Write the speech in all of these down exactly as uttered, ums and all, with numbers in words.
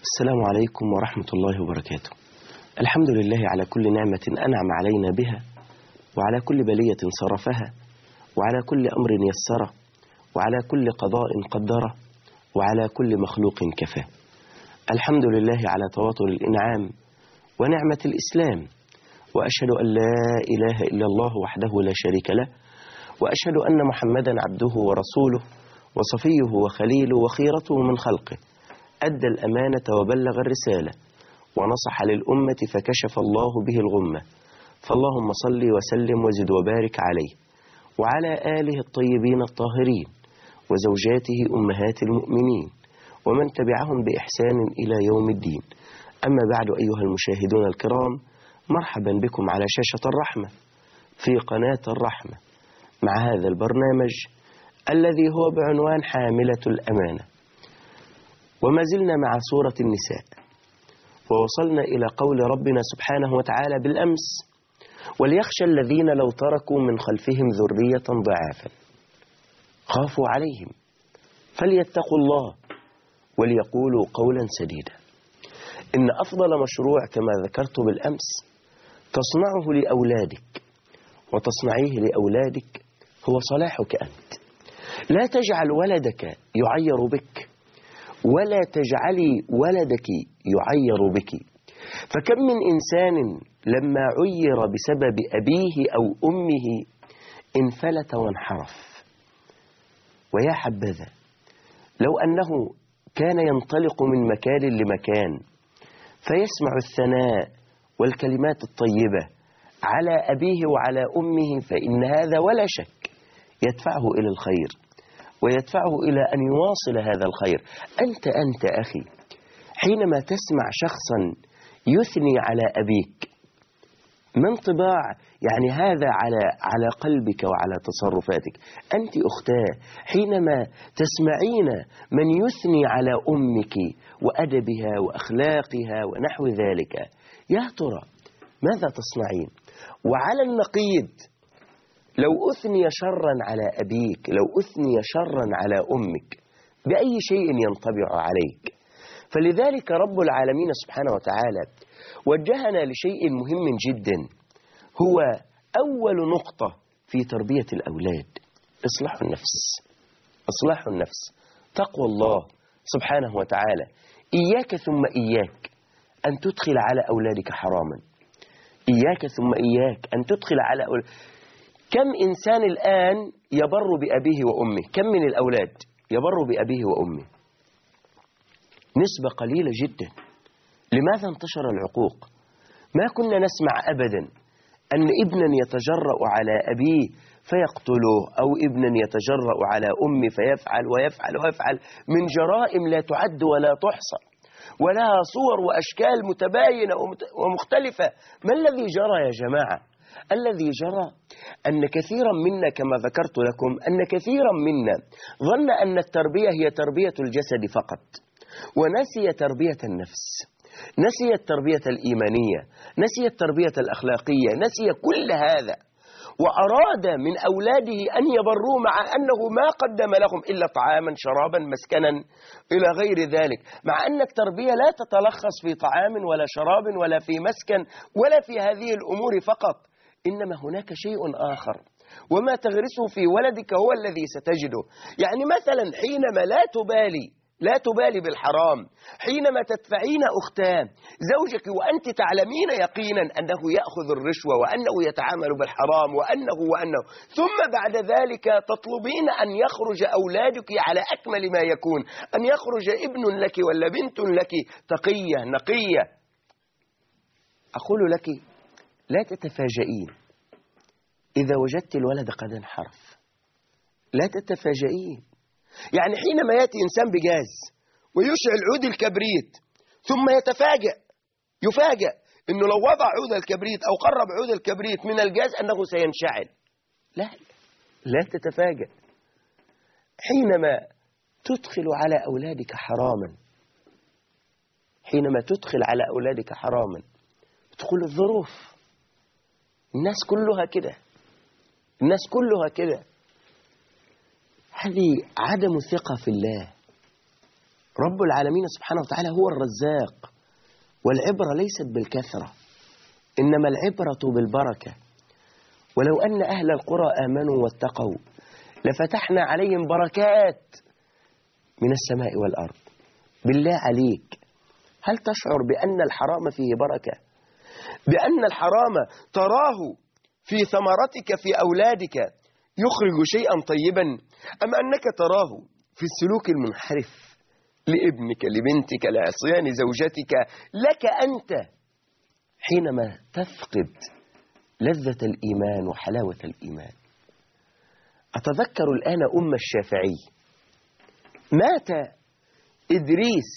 السلام عليكم ورحمة الله وبركاته. الحمد لله على كل نعمة أنعم علينا بها، وعلى كل بلية صرفها، وعلى كل أمر يسره، وعلى كل قضاء قدره، وعلى كل مخلوق كفاه. الحمد لله على تواطر الإنعام ونعمة الإسلام، وأشهد أن لا إله إلا الله وحده لا شريك له، وأشهد أن محمدا عبده ورسوله وصفيه وخليله وخيرته من خلقه، أدى الأمانة وبلغ الرسالة ونصح للأمة فكشف الله به الغمة. فاللهم صل وسلم وزد وبارك عليه وعلى آله الطيبين الطاهرين وزوجاته أمهات المؤمنين ومن تبعهم بإحسان إلى يوم الدين. أما بعد، أيها المشاهدون الكرام، مرحبا بكم على شاشة الرحمة في قناة الرحمة مع هذا البرنامج الذي هو بعنوان حاملة الأمانة. وما زلنا مع سورة النساء، ووصلنا إلى قول ربنا سبحانه وتعالى بالأمس: وليخشى الذين لو تركوا من خلفهم ذرية ضعافا خافوا عليهم فليتقوا الله وليقولوا قولا سديدا. إن أفضل مشروع كما ذكرت بالأمس تصنعه لأولادك وتصنعيه لأولادك هو صلاحك أنت. لا تجعل ولدك يعير بك، ولا تجعلي ولدك يعير بك. فكم من إنسان لما عير بسبب أبيه أو أمه انفلت وانحرف. ويا حبذا لو أنه كان ينطلق من مكان لمكان فيسمع الثناء والكلمات الطيبة على أبيه وعلى أمه، فإن هذا ولا شك يدفعه إلى الخير ويدفعه إلى أن يواصل هذا الخير. أنت أنت أخي، حينما تسمع شخصا يثني على أبيك، ما انطباع يعني هذا على على قلبك وعلى تصرفاتك؟ أنت أختاه، حينما تسمعين من يثني على أمك وأدبها وأخلاقها ونحو ذلك، يا ترى ماذا تصنعين؟ وعلى النقيض، لو أثني شرا على أبيك، لو أثني شرا على أمك، بأي شيء ينطبع عليك؟ فلذلك رب العالمين سبحانه وتعالى وجهنا لشيء مهم جدا، هو أول نقطة في تربية الأولاد: إصلاح النفس. إصلاح النفس، تقوى الله سبحانه وتعالى. إياك ثم إياك أن تدخل على أولادك حراما. إياك ثم إياك أن تدخل على أولادك. كم إنسان الآن يبر بأبيه وأمه؟ كم من الأولاد يبر بأبيه وأمه؟ نسبة قليلة جدا. لماذا انتشر العقوق؟ ما كنا نسمع أبدا أن ابنا يتجرأ على أبيه فيقتله، أو ابنا يتجرأ على أمه فيفعل ويفعل ويفعل من جرائم لا تعد ولا تحصى، ولها صور وأشكال متباينة ومختلفة. ما الذي جرى يا جماعة؟ الذي جرى أن كثيرا منا كما ذكرت لكم أن كثيرا منا ظن أن التربية هي تربية الجسد فقط، ونسي تربية النفس، نسي التربية الإيمانية، نسي التربية الأخلاقية، نسي كل هذا، وأراد من أولاده أن يبروا مع أنه ما قدم لهم إلا طعاما شرابا مسكنا إلى غير ذلك. مع أن التربية لا تتلخص في طعام ولا شراب ولا في مسكن ولا في هذه الأمور فقط، إنما هناك شيء آخر، وما تغرسه في ولدك هو الذي ستجده. يعني مثلا حينما لا تبالي لا تبالي بالحرام، حينما تدفعين أختان زوجك وأنت تعلمين يقينا أنه يأخذ الرشوة وأنه يتعامل بالحرام وأنه وأنه ثم بعد ذلك تطلبين أن يخرج أولادك على أكمل ما يكون، أن يخرج ابن لك ولا بنت لك تقية نقية. أقول لك لا تتفاجئين إذا وجدت الولد قد انحرف. لا تتفاجئين. يعني حينما يأتي إنسان بجاز ويشعل عود الكبريت ثم يتفاجأ يفاجأ أنه لو وضع عود الكبريت أو قرب عود الكبريت من الجاز أنه سينشعل. لا لا تتفاجأ. حينما تدخل على أولادك حراما، حينما تدخل على أولادك حراما تدخل الظروف. الناس كلها كده، الناس كلها كده. هذه عدم ثقة في الله، رب العالمين سبحانه وتعالى هو الرزاق، والعبرة ليست بالكثرة إنما العبرة بالبركة. ولو أن أهل القرى آمنوا واتقوا لفتحنا عليهم بركات من السماء والأرض. بالله عليك، هل تشعر بأن الحرام فيه بركة؟ بأن الحرام تراه في ثمرتك في أولادك يخرج شيئا طيبا، أم أنك تراه في السلوك المنحرف لابنك لبنتك لعصيان زوجتك لك أنت حينما تفقد لذة الإيمان وحلاوة الإيمان؟ أتذكر الآن أم الشافعي، مات إدريس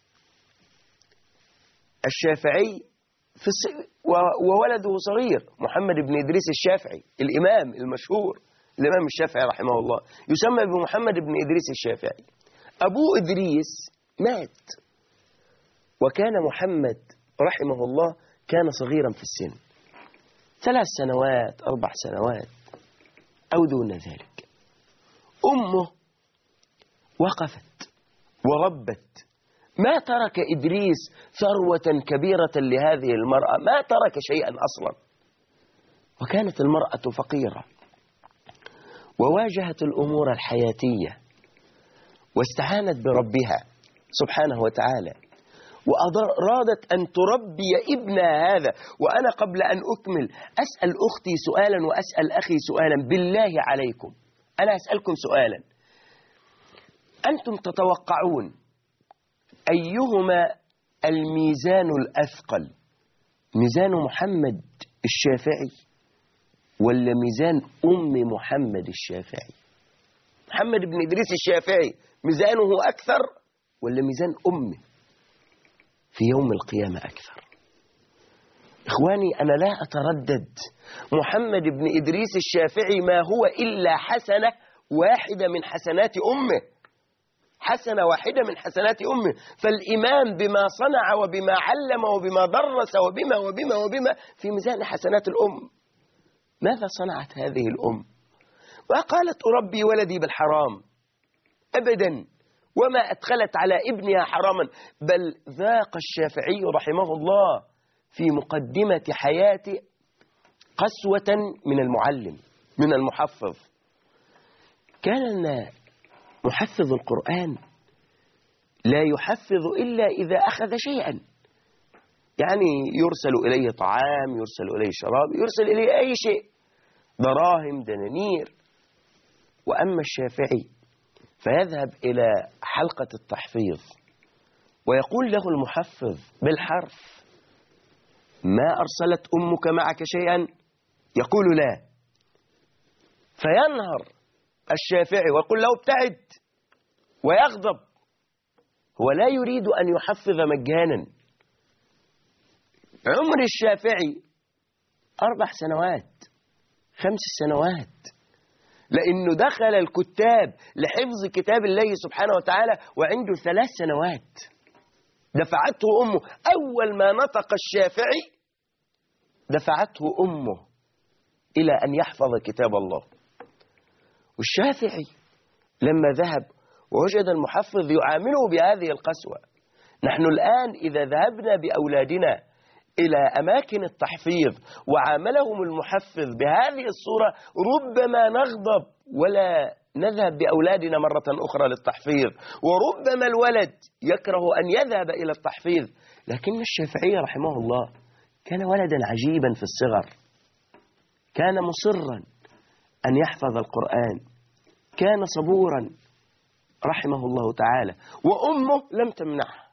الشافعي في الص... وولده صغير، محمد بن إدريس الشافعي الإمام المشهور، الإمام الشافعي رحمه الله يسمى بمحمد بن إدريس الشافعي. أبوه إدريس مات، وكان محمد رحمه الله كان صغيرا في السن، ثلاث سنوات أربع سنوات أو دون ذلك. أمه وقفت وربت، ما ترك إدريس ثروة كبيرة لهذه المرأة، ما ترك شيئا أصلا. وكانت المرأة فقيرة وواجهت الأمور الحياتية واستعانت بربها سبحانه وتعالى، وأرادت أن تربي ابنها هذا. وأنا قبل أن أكمل أسأل أختي سؤالا وأسأل أخي سؤالا، بالله عليكم أنا أسألكم سؤالا، أنتم تتوقعون أيهما الميزان الأثقل، ميزان محمد الشافعي ولا ميزان أم محمد الشافعي؟ محمد بن إدريس الشافعي ميزانه أكثر ولا ميزان أمه في يوم القيامة أكثر؟ إخواني أنا لا أتردد، محمد بن إدريس الشافعي ما هو إلا حسنة واحدة من حسنات أمه، حسنة واحدة من حسنات أمه. فالإمام بما صنع وبما علم وبما درس وبما وبما وبما في ميزان حسنات الأم. ماذا صنعت هذه الأم؟ وقالت أربي ولدي بالحرام، أبدا، وما أدخلت على ابنها حراما، بل ذاق الشافعي رحمه الله في مقدمة حياته قسوة من المعلم من المحفظ. كان محفظ القرآن لا يحفظ إلا إذا أخذ شيئا، يعني يرسل إليه طعام، يرسل إليه شراب، يرسل إليه أي شيء، دراهم دنانير. وأما الشافعي فيذهب إلى حلقة التحفيظ ويقول له المحفظ بالحرف: ما أرسلت أمك معك شيئا؟ يقول لا، فينهر الشافعي ويقول له ابتعد ويغضب. هو لا يريد أن يحفظ مجانا. عمر الشافعي أربع سنوات خمس سنوات، لأنه دخل الكتاب لحفظ كتاب الله سبحانه وتعالى وعنده ثلاث سنوات. دفعته أمه أول ما نطق الشافعي، دفعته أمه إلى أن يحفظ كتاب الله. والشافعي لما ذهب ووجد المحفظ يعامله بهذه القسوة، نحن الآن إذا ذهبنا بأولادنا إلى أماكن التحفيظ وعاملهم المحفظ بهذه الصورة ربما نغضب ولا نذهب بأولادنا مرة أخرى للتحفيظ، وربما الولد يكره أن يذهب إلى التحفيظ. لكن الشافعي رحمه الله كان ولدا عجيبا في الصغر، كان مصرا أن يحفظ القرآن، كان صبورا رحمه الله تعالى، وأمه لم تمنعه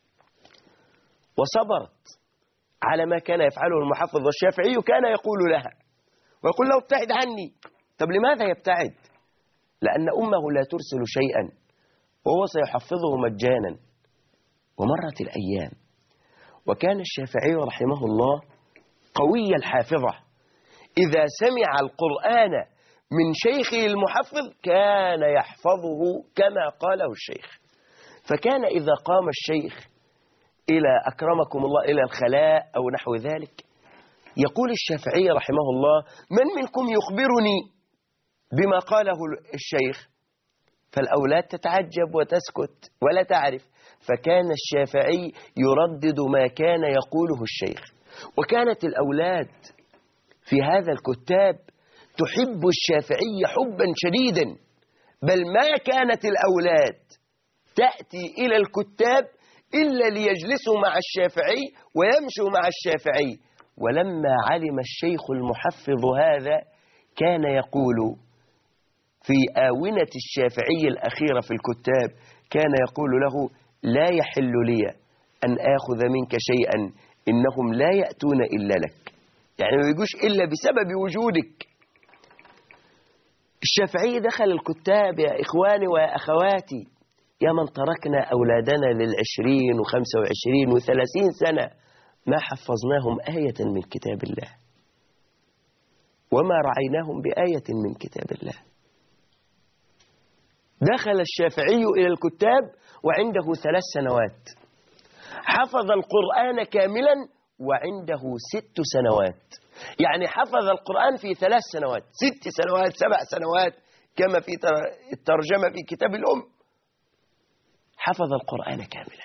وصبرت على ما كان يفعله المحفظ. والشافعي كان يقول لها ويقول له ابتعد عني. طب لماذا يبتعد؟ لأن أمه لا ترسل شيئا وهو سيحفظه مجانا. ومرت الأيام وكان الشافعي رحمه الله قوي الحافظة، إذا سمع القرآن من شيخه المحفظ كان يحفظه كما قاله الشيخ. فكان إذا قام الشيخ إلى أكرمكم الله إلى الخلاء أو نحو ذلك، يقول الشافعي رحمه الله: من منكم يخبرني بما قاله الشيخ؟ فالأولاد تتعجب وتسكت ولا تعرف. فكان الشافعي يردد ما كان يقوله الشيخ. وكانت الأولاد في هذا الكتاب تحب الشافعي حبا شديدا، بل ما كانت الأولاد تأتي إلى الكتاب إلا ليجلسوا مع الشافعي ويمشوا مع الشافعي. ولما علم الشيخ المحفظ هذا كان يقول في آونة الشافعي الأخيرة في الكتاب، كان يقول له: لا يحل لي أن آخذ منك شيئا، إنهم لا يأتون إلا لك. يعني ما يجوش إلا بسبب وجودك. الشافعي دخل الكتاب يا إخواني ويا أخواتي، يا من تركنا أولادنا للعشرين وخمسة وعشرين وثلاثين سنة ما حفظناهم آية من كتاب الله، وما رعيناهم بآية من كتاب الله. دخل الشافعي إلى الكتاب وعنده ثلاث سنوات، حفظ القرآن كاملا وعنده ست سنوات. يعني حفظ القرآن في ثلاث سنوات، ست سنوات، سبع سنوات، كما في الترجمة في كتاب الأم. حفظ القرآن كاملا.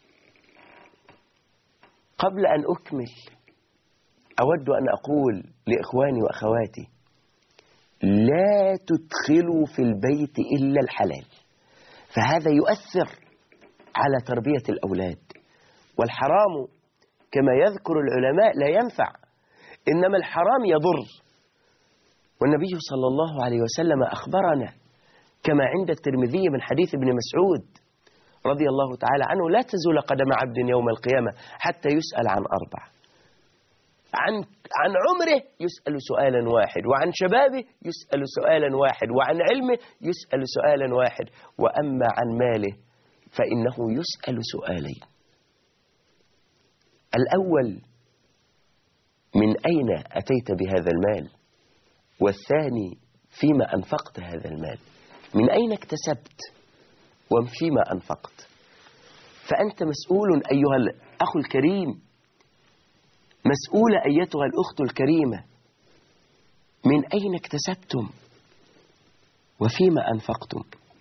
قبل أن أكمل أود أن أقول لإخواني وأخواتي: لا تدخلوا في البيت إلا الحلال، فهذا يؤثر على تربية الأولاد. والحرام كما يذكر العلماء لا ينفع، إنما الحرام يضر. والنبي صلى الله عليه وسلم أخبرنا كما عند الترمذي من حديث ابن مسعود رضي الله تعالى عنه: لا تزول قدم عبد يوم القيامة حتى يسأل عن أربع: عن عن عمره يسأل سؤالا واحد، وعن شبابه يسأل سؤالا واحد، وعن علمه يسأل سؤالا واحد، وأما عن ماله فإنه يسأل سؤالين. الأول: من أين أتيت بهذا المال؟ والثاني: فيما أنفقت هذا المال؟ من أين اكتسبت وفيما أنفقت؟ فأنت مسؤول أيها الأخ الكريم، مسؤولة أيتها الأخت الكريمة، من أين اكتسبتم وفيما أنفقتم؟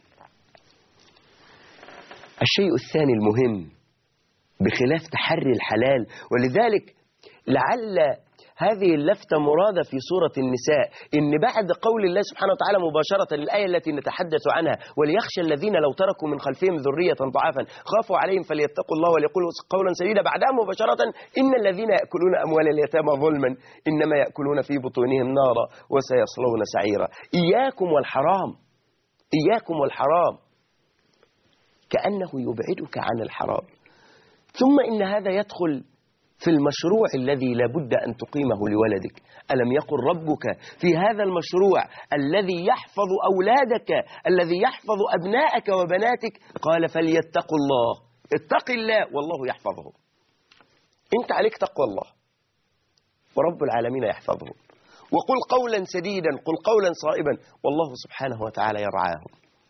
الشيء الثاني المهم بخلاف تحري الحلال، ولذلك لعل هذه اللفتة مرادة في سورة النساء، إن بعد قول الله سبحانه وتعالى مباشرة الآية التي نتحدث عنها: وليخشى الذين لو تركوا من خلفهم ذرية ضعافا خافوا عليهم فليتقوا الله وليقولوا قولا سديدا، بعدها مباشرة: إن الذين يأكلون أموال اليتامى ظلما إنما يأكلون في بطونهم نارا وسيصلون سعيرا. إياكم والحرام، إياكم والحرام، كأنه يبعدك عن الحرام. ثم إن هذا يدخل في المشروع الذي لابد أن تقيمه لولدك. ألم يقل ربك في هذا المشروع الذي يحفظ أولادك، الذي يحفظ أبناءك وبناتك، قال: فليتقوا الله. اتق الله والله يحفظهم. انت عليك تقوى الله ورب العالمين يحفظهم. وقل قولا سديدا، قل قولا صائبا، والله سبحانه وتعالى يرعاهم.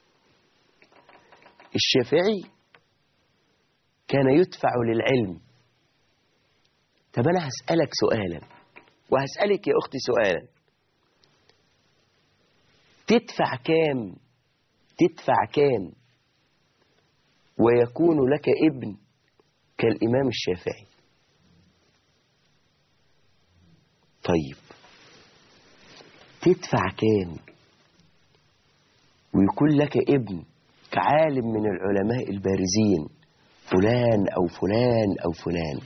الشافعي كان يدفع للعلم. طب أنا هسألك سؤالا وهسألك يا أختي سؤالا: تدفع كام تدفع كام ويكون لك ابن كالإمام الشافعي؟ طيب تدفع كام ويكون لك ابن كعالم من العلماء البارزين، فلان أو فلان أو فلان؟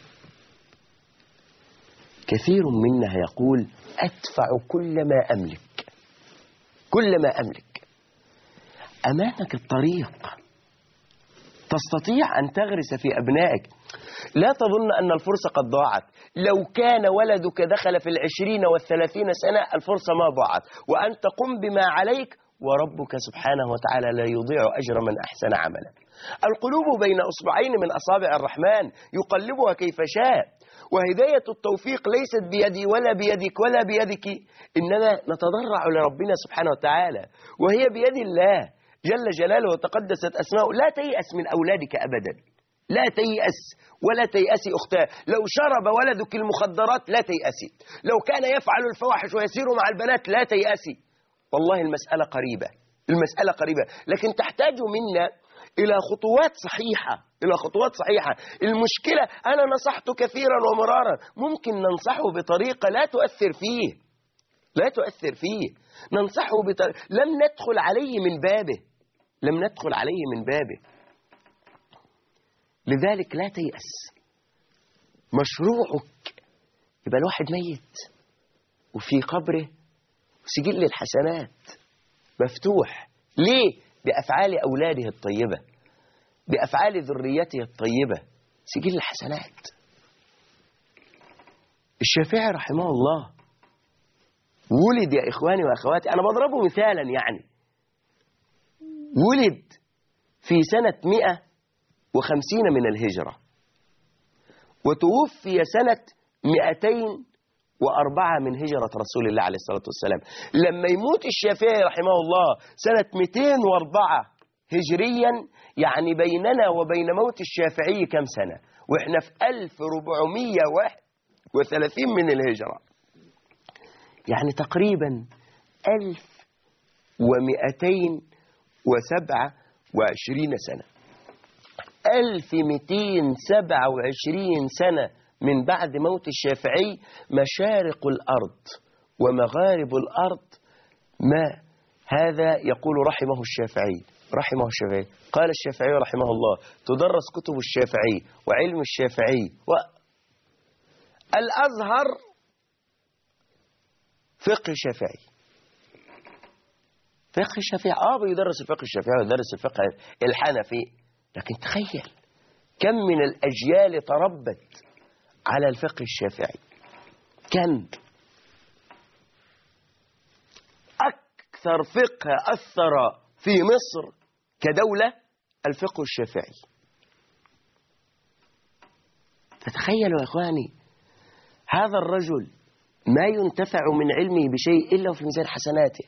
كثير منا يقول: أدفع كل ما أملك، كل ما أملك. أمامك الطريق، تستطيع أن تغرس في أبنائك. لا تظن أن الفرصة قد ضاعت. لو كان ولدك دخل في العشرين والثلاثين سنة الفرصة ما ضاعت، وأنت قم بما عليك، وربك سبحانه وتعالى لا يضيع أجر من أحسن عملا. القلوب بين أصبعين من أصابع الرحمن يقلبها كيف شاء، وهداية التوفيق ليست بيدي ولا بيدك ولا بيدك، إنما نتضرع لربنا سبحانه وتعالى، وهي بيد الله جل جلاله وتقدست أسماؤه. لا تيأس من أولادك أبدا، لا تيأس ولا تيأسي أختاه. لو شرب ولدك المخدرات لا تيأسي، لو كان يفعل الفواحش ويسير مع البنات لا تيأسي، والله المسألة قريبة، المسألة قريبة، لكن تحتاج منا إلى خطوات صحيحة، إلى خطوات صحيحة. المشكلة أنا نصحت كثيرا ومرارا، ممكن ننصحه بطريقة لا تؤثر فيه، لا تؤثر فيه، ننصحه بطريقة لم ندخل عليه من بابه، لم ندخل عليه من بابه. لذلك لا تيأس. مشروعك يبقى الواحد ميت وفي قبره سجل الحسنات مفتوح. ليه؟ بأفعال أولاده الطيبة، بأفعال ذريته الطيبة، سجل الحسنات. الشافعي رحمه الله ولد يا إخواني وأخواتي، أنا بضربه مثالا يعني، ولد في سنة مئة وخمسين من الهجرة، وتوفي سنة مئتين وأربعة من هجرة رسول الله عليه الصلاة والسلام. لما يموت الشافعي رحمه الله سنة مئتين وأربعة هجريا، يعني بيننا وبين موت الشافعي كم سنة؟ وإحنا في ألف وأربعمئة وواحد وثلاثين من الهجرة، يعني تقريبا ألف ومئتين وسبعة وعشرين سنة، ألف مئتين سبعة وعشرين سنة من بعد موت الشافعي. مشارق الأرض ومغارب الأرض ما هذا يقول رحمه الشافعي، رحمه الشافعي. قال الشافعي رحمه الله: تدرس كتب الشافعي وعلم الشافعي والأزهر فقه الشافعي. فقه الشافعي آه بيدرس الفقه الشافعي ويدرس الفقه الحنفي، لكن تخيل كم من الأجيال تربت على الفقه الشافعي. كم أكثر فقه أثر في مصر كدولة الفقه الشافعي. فتخيلوا يا إخواني، هذا الرجل ما ينتفع من علمه بشيء إلا في ميزان حسناته.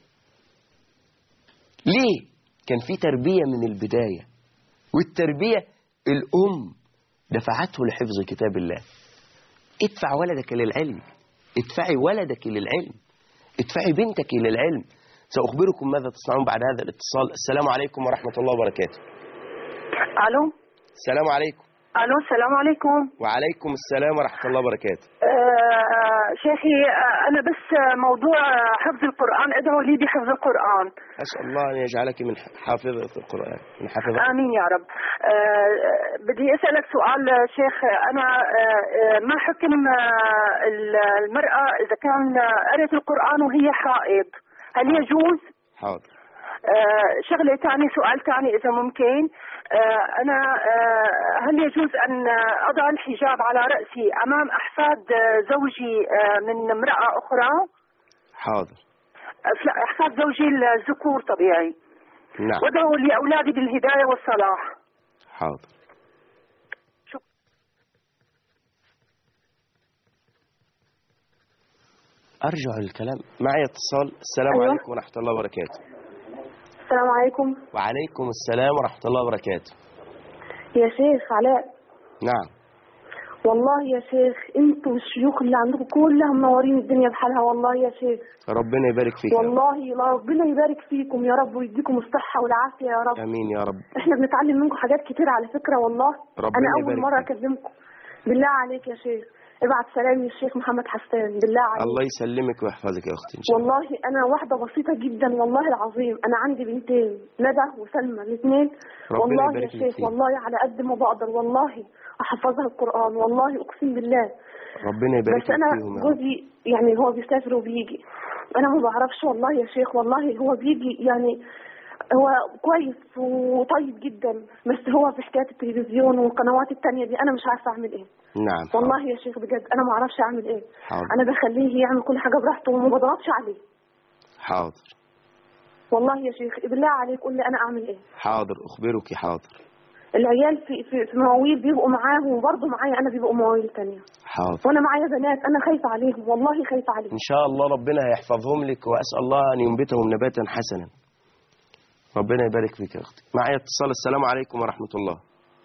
ليه؟ كان في تربية من البداية، والتربية الأم دفعته لحفظ كتاب الله. ادفع ولدك للعلم، ادفعي ولدك للعلم، ادفعي بنتك للعلم. سأخبركم ماذا تصنعون بعد هذا الاتصال. السلام عليكم ورحمة الله وبركاته. ألو. السلام عليكم. ألو السلام عليكم. وعليكم السلام ورحمة الله وبركاته. آه شيخي، آه أنا بس موضوع حفظ القرآن، ادعوا لي بحفظ القرآن. أسأل الله أن يجعلك من حافظة القرآن، من حافظة. آمين يا رب. آه بدي أسألك سؤال شيخ. أنا آه ما حكم آه المرأة إذا كان قرأت القرآن وهي حائض، هل يجوز؟ حاضر. آه شغلة ثانية، سؤال ثاني إذا ممكن. آه أنا آه هل يجوز أن أضع الحجاب على رأسي أمام أحفاد زوجي آه من امرأة أخرى؟ حاضر. أحفاد زوجي الذكور طبيعي. نعم. وادعوا لأولادي بالهداية والصلاح. حاضر. شكرا. أرجع الكلام. معي اتصال. السلام أيوة. عليكم ورحمة الله وبركاته. السلام عليكم. وعليكم السلام ورحمة الله وبركاته. يا شيخ علاء. نعم. والله يا شيخ انتوا الشيوخ اللي عندكم كلهم منورين الدنيا بحالها والله يا شيخ. ربنا يبارك فيك. والله ربنا يبارك فيكم يا رب ويديكم الصحة والعافية يا رب. امين يا رب. احنا بنتعلم منكم حاجات كتير على فكرة والله. ربنا انا اول يبارك مرة فيك. اكلمكم. بالله عليك يا شيخ ابعت سلامي للشيخ محمد حسان بالله عليك. الله يسلمك ويحفظك يا اختي ان شاء الله. والله انا واحدة بسيطة جدا والله العظيم. انا عندي بنتين ندى وسلمى الاثنين. والله يا شيخ فيك. والله على قد ما بقدر والله احفظها القرآن والله اقسم بالله. ربنا يبارك بس انا فيهم. جوزي يعني هو بيسافر وبيجي، انا ما بعرفش والله يا شيخ. والله هو بيجي يعني هو كويس وطيب جدا، بس هو في حكاية التلفزيون والقنوات التانية دي انا مش عارفة اعمل ايه. نعم. والله يا شيخ بجد انا ما اعرفش اعمل ايه. حاضر. انا بخليه يعمل كل حاجة براحته وما بضغطش عليه. حاضر. والله يا شيخ بالله عليك قول لي انا اعمل ايه. حاضر اخبرك. حاضر. العيال في في, في مواويل بيبقوا معاه وبرضه معايا انا بيبقوا مواويل تانية. حاضر. وانا معايا بنات انا خايفة عليهم والله خايفة عليهم. ان شاء الله ربنا هيحفظهم لك، واسال الله ان ينبتهم نباتا حسنا. ربنا يبارك فيك يا اختي. معايا اتصال. السلام عليكم ورحمة الله.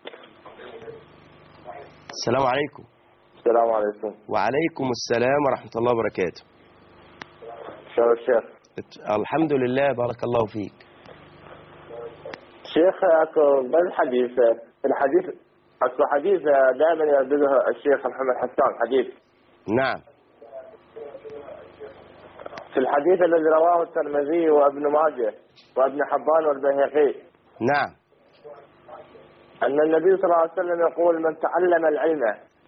السلام عليكم. السلام عليكم. وعليكم السلام ورحمة الله وبركاته. شو الشيخ؟ الحمد لله بارك الله فيك. شيخ اكو بالحديث في الحديث اكو حديث دائما يردده الشيخ محمد حسان حديث. نعم. في الحديث الذي رواه الترمذي وابن ماجه وابن حبان والبيهقي. نعم. أن النبي صلى الله عليه وسلم يقول من تعلم العلم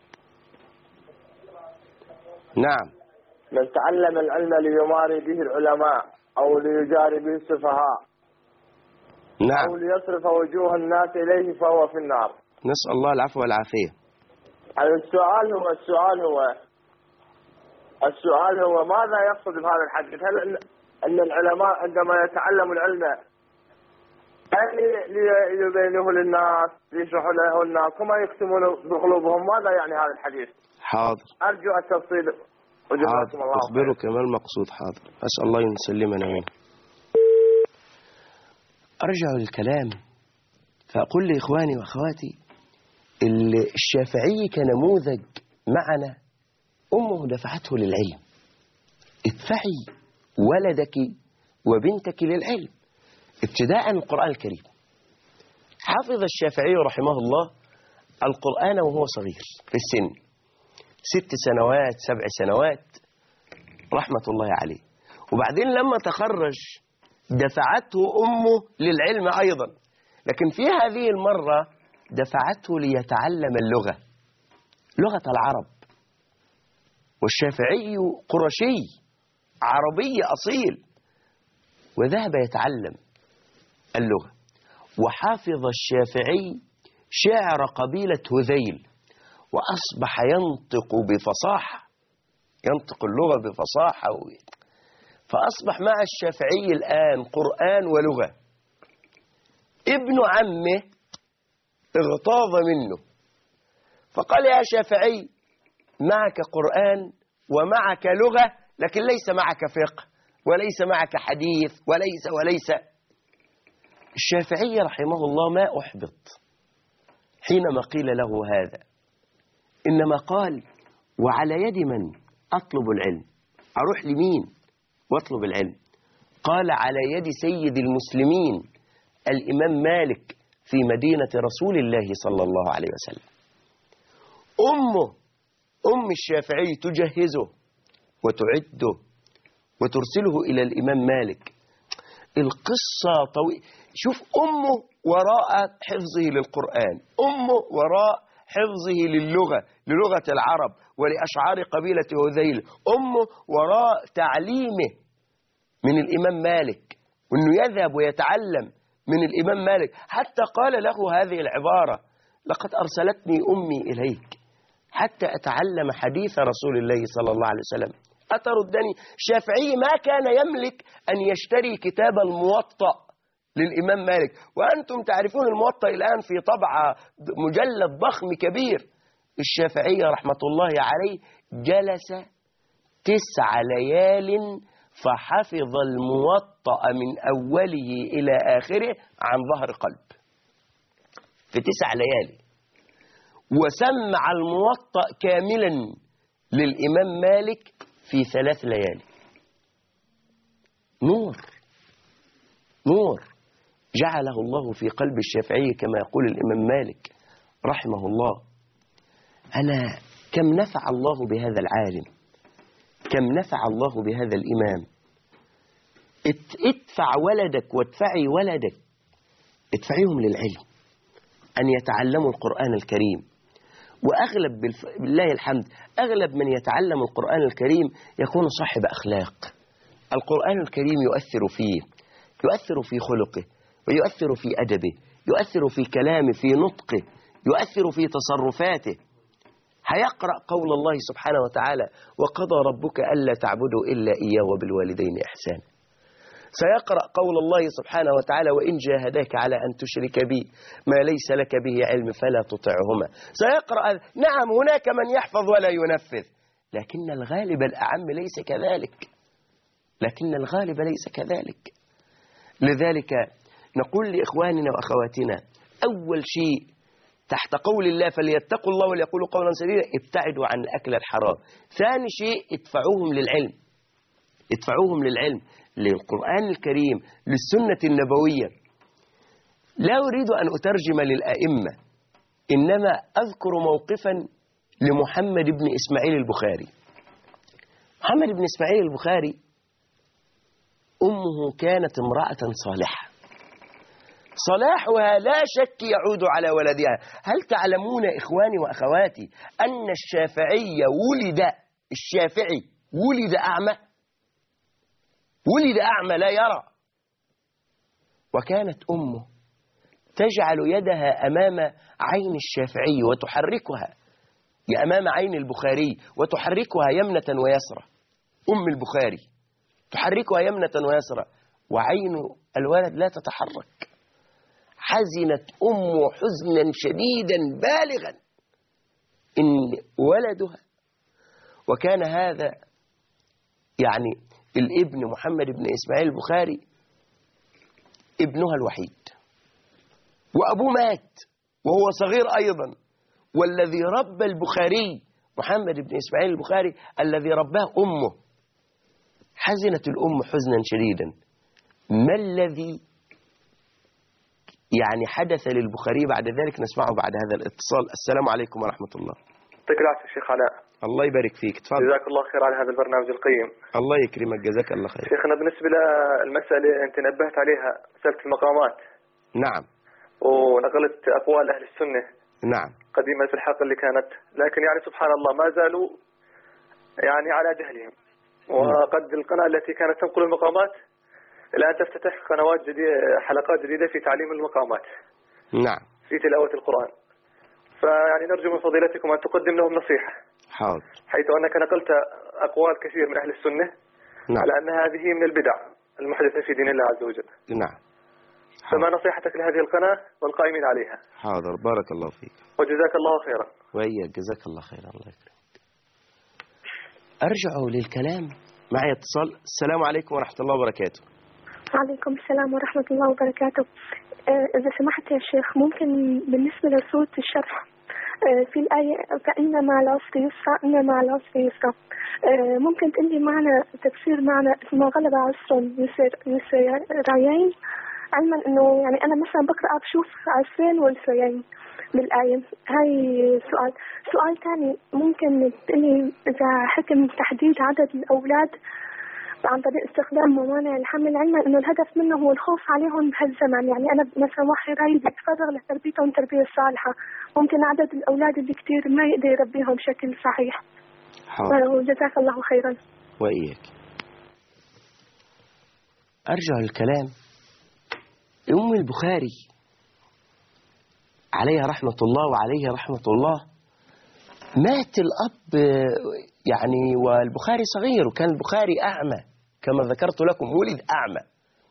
نعم من تعلم العلم ليماري به العلماء أو ليجاري به السفهاء نعم أو ليصرف وجوه الناس إليه فهو في النار. نسأل الله العفو والعافية. السؤال هو السؤال هو السؤال هو ماذا يقصد بهذا الحديث؟ هل أن العلماء عندما يتعلموا العلم هل ليبينوه للناس ليشرحوا له الناس وما يكتمون بقلوبهم؟ ماذا يعني هذا الحديث؟ حاضر. أرجو التفصيل. حاضر أخبرك ما المقصود. حاضر. أسأل الله يسلمنا منه. أرجع للكلام فأقول لإخواني وأخواتي الشافعي كنموذج معنا أمه دفعته للعلم. ادفعي ولدك وبنتك للعلم ابتداء القرآن الكريم. حفظ الشافعي رحمه الله القرآن وهو صغير في السن، ست سنوات سبع سنوات رحمة الله عليه. وبعدين لما تخرج دفعته أمه للعلم أيضا، لكن في هذه المرة دفعته ليتعلم اللغة، لغة العرب. والشافعي قرشي عربي أصيل، وذهب يتعلم اللغة. وحافظ الشافعي شعر قبيلة هذيل، وأصبح ينطق بفصاحة، ينطق اللغة بفصاحة. فأصبح مع الشافعي الآن قرآن ولغة. ابن عمه اغتاظ منه فقال يا شافعي معك قرآن ومعك لغة لكن ليس معك فقه وليس معك حديث وليس وليس. الشافعي رحمه الله ما أحبط حينما قيل له هذا، إنما قال وعلى يد من أطلب العلم؟ أروح لمين واطلب العلم؟ قال على يد سيد المسلمين الإمام مالك في مدينة رسول الله صلى الله عليه وسلم. أمه أم الشافعي تجهزه وتعده وترسله إلى الإمام مالك. القصة طويلة. شوف أمه وراء حفظه للقرآن، أمه وراء حفظه للغة للغة العرب ولأشعار قبيلة هذيل، أمه وراء تعليمه من الإمام مالك، وأنه يذهب ويتعلم من الإمام مالك. حتى قال له هذه العبارة لقد أرسلتني أمي إليك حتى أتعلم حديث رسول الله صلى الله عليه وسلم أتردني؟ الشافعي ما كان يملك أن يشتري كتاب الموطأ للإمام مالك، وأنتم تعرفون الموطأ الآن في طبعة مجلد ضخم كبير. الشافعي رحمة الله عليه جلس تسع ليال فحفظ الموطأ من أوله إلى آخره عن ظهر قلب في تسع ليالي، وسمع الموطأ كاملا للإمام مالك في ثلاث ليالي. نور نور جعله الله في قلب الشافعي كما يقول الإمام مالك رحمه الله. ألا كم نفع الله بهذا العالم، كم نفع الله بهذا الإمام. ادفع ولدك وادفعي ولدك، ادفعيهم للعلم أن يتعلموا القرآن الكريم. وأغلب بالله الحمد أغلب من يتعلم القرآن الكريم يكون صاحب أخلاق. القرآن الكريم يؤثر فيه، يؤثر في خلقه ويؤثر في أدبه، يؤثر في كلامه، في نطقه، يؤثر في تصرفاته. هيقرأ قول الله سبحانه وتعالى وقضى ربك ألا تعبدوا إلا إياه وبالوالدين إحسانا. سيقرأ قول الله سبحانه وتعالى وإن جاهداك على أن تشرك بي ما ليس لك به علم فلا تطعهما. سيقرأ نعم هناك من يحفظ ولا ينفذ، لكن الغالب الأعم ليس كذلك، لكن الغالب ليس كذلك. لذلك نقول لإخواننا وأخواتنا أول شيء تحت قول الله فليتقوا الله وليقولوا قولا سديدا ابتعدوا عن الأكل الحرام. ثاني شيء ادفعوهم للعلم، ادفعوهم للعلم، للقرآن الكريم، للسنة النبوية. لا أريد أن أترجم للأئمة، إنما أذكر موقفا لمحمد بن إسماعيل البخاري. محمد بن إسماعيل البخاري أمه كانت امرأة صالحة، صلاحها لا شك يعود على ولدها. هل تعلمون إخواني وأخواتي أن الشافعي ولد الشافعي ولد أعمى، ولد أعمى لا يرى، وكانت أمه تجعل يدها أمام عين الشافعي وتحركها أمام عين البخاري وتحركها يمنة ويسرى. أم البخاري تحركها يمنة ويسرى وعين الولد لا تتحرك. حزنت أمه حزنا شديدا بالغا إن ولدها، وكان هذا يعني الابن محمد بن إسماعيل البخاري ابنها الوحيد، وأبوه مات وهو صغير أيضا. والذي ربى البخاري محمد بن إسماعيل البخاري الذي رباه أمه. حزنت الأم حزنا شديدا. ما الذي يعني حدث للبخاري بعد ذلك؟ نسمعه بعد هذا الاتصال. السلام عليكم ورحمة الله. يعطيك العافية شيخ علاء. الله يبارك فيك، تفضل. جزاك الله خير على هذا البرنامج القيم. الله يكرمك، جزاك الله خير. شيخنا بالنسبة للمسألة أنت نبهت عليها، مسألة المقامات. نعم. ونقلت أقوال أهل السنة. نعم. قديمة في الحلقة اللي كانت، لكن يعني سبحان الله ما زالوا يعني على جهلهم. وقد القناة التي كانت تنقل المقامات الآن تفتتح قنوات جديدة، حلقات جديدة في تعليم المقامات. نعم. في تلاوة القرآن. فيعني نرجو من فضيلتكم أن تقدم لهم نصيحة. حاضر. حيث أنك نقلت أقوال كثير من أهل السنة. نعم. على أن هذه من البدع المحدثة في دين الله عز وجل. نعم. فما نصيحتك لهذه القناة والقائمين عليها؟ حاضر، بارك الله فيك. وجزاك الله خيرا. وإياك، جزاك الله خيرا. الله يكرمك. أرجع للكلام. معي اتصال. السلام عليكم ورحمة الله وبركاته. وعليكم السلام ورحمة الله وبركاته. إذا سمحت يا شيخ، ممكن بالنسبة لسورة الشرح في الآية فإن مع العسر يسرا إن مع العسر يسرا، ممكن تقولي معنا تفسير معنى ما غلب عسر يسر يسرين، علما إنه يعني أنا مثلا بقرأ بشوف عسرين ويسرين بالآية هاي. سؤال سؤال ثاني، ممكن تقولي إذا حكم تحديد عدد الأولاد عن طريق استخدام موانع الحمل، علما انه الهدف منه هو الخوف عليهم بهالزمن، يعني انا مثلا واحد رايد يتفرغ لتربيتهم تربيه صالحه، ممكن عدد الاولاد اللي كثير ما يقدر يربيهم بشكل صحيح. حاضر. جزاك الله خيرا. واياك. ارجع الكلام. ام البخاري عليها رحمه الله وعليه رحمه الله، مات الاب يعني والبخاري صغير، وكان البخاري اعمى كما ذكرت لكم، ولد أعمى.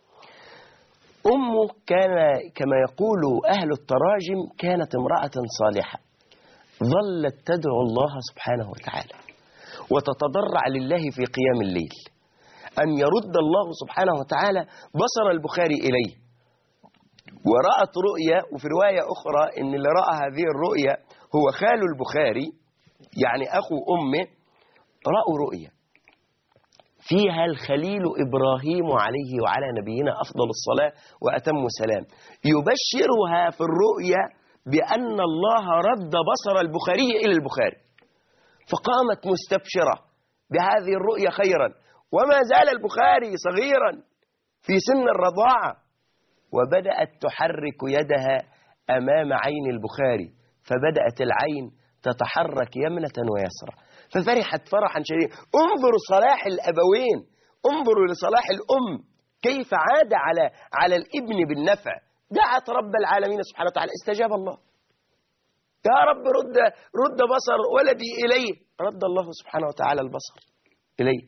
أمه كان كما يقول أهل التراجم كانت امرأة صالحة، ظلت تدعو الله سبحانه وتعالى وتتضرع لله في قيام الليل أن يرد الله سبحانه وتعالى بصر البخاري إليه. ورأت رؤيا، وفي رواية أخرى إن اللي رأى هذه الرؤيا هو خال البخاري يعني أخو أمه، رأوا رؤيا فيها الخليل إبراهيم عليه وعلى نبينا أفضل الصلاة وأتم السلام يبشرها في الرؤيا بأن الله رد بصر البخاري إلى البخاري، فقامت مستبشرة بهذه الرؤيا خيرا، وما زال البخاري صغيرا في سن الرضاعة، وبدأت تحرك يدها أمام عين البخاري، فبدأت العين تتحرك يمنة ويسرى، ففرحت فرحا شديدا. انظروا صلاح الأبوين، انظروا لصلاح الأم كيف عاد على على الابن بالنفع. دعت رب العالمين سبحانه وتعالى، استجاب الله. يا رب رد رد بصر ولدي إليه، رد الله سبحانه وتعالى البصر إليه.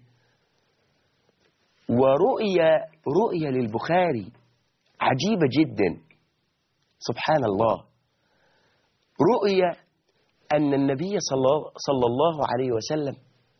ورؤيا رؤيا للبخاري عجيبة جدا، سبحان الله. رؤيا أن النبي صلى الله عليه وسلم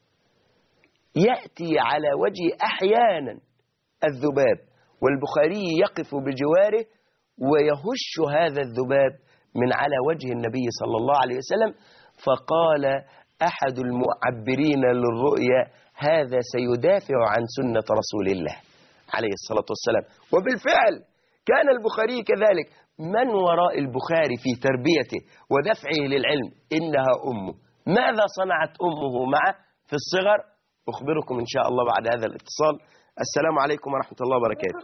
يأتي على وجه أحيانا الذباب، والبخاري يقف بجواره ويهش هذا الذباب من على وجه النبي صلى الله عليه وسلم. فقال أحد المعبرين للرؤيا: هذا سيدافع عن سنة رسول الله عليه الصلاة والسلام. وبالفعل كان البخاري كذلك. من وراء البخاري في تربيته ودفعه للعلم؟ إنها أمه. ماذا صنعت أمه معه في الصغر؟ أخبركم إن شاء الله بعد هذا الاتصال. السلام عليكم ورحمة الله وبركاته.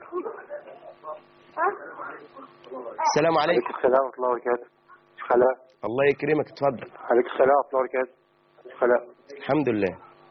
السلام عليكم. السلام ورحمة الله وبركاته. خلاء. الله يكرمك، اتفضل. عليك السلام ورحمة الله وبركاته. خلاء. الحمد لله.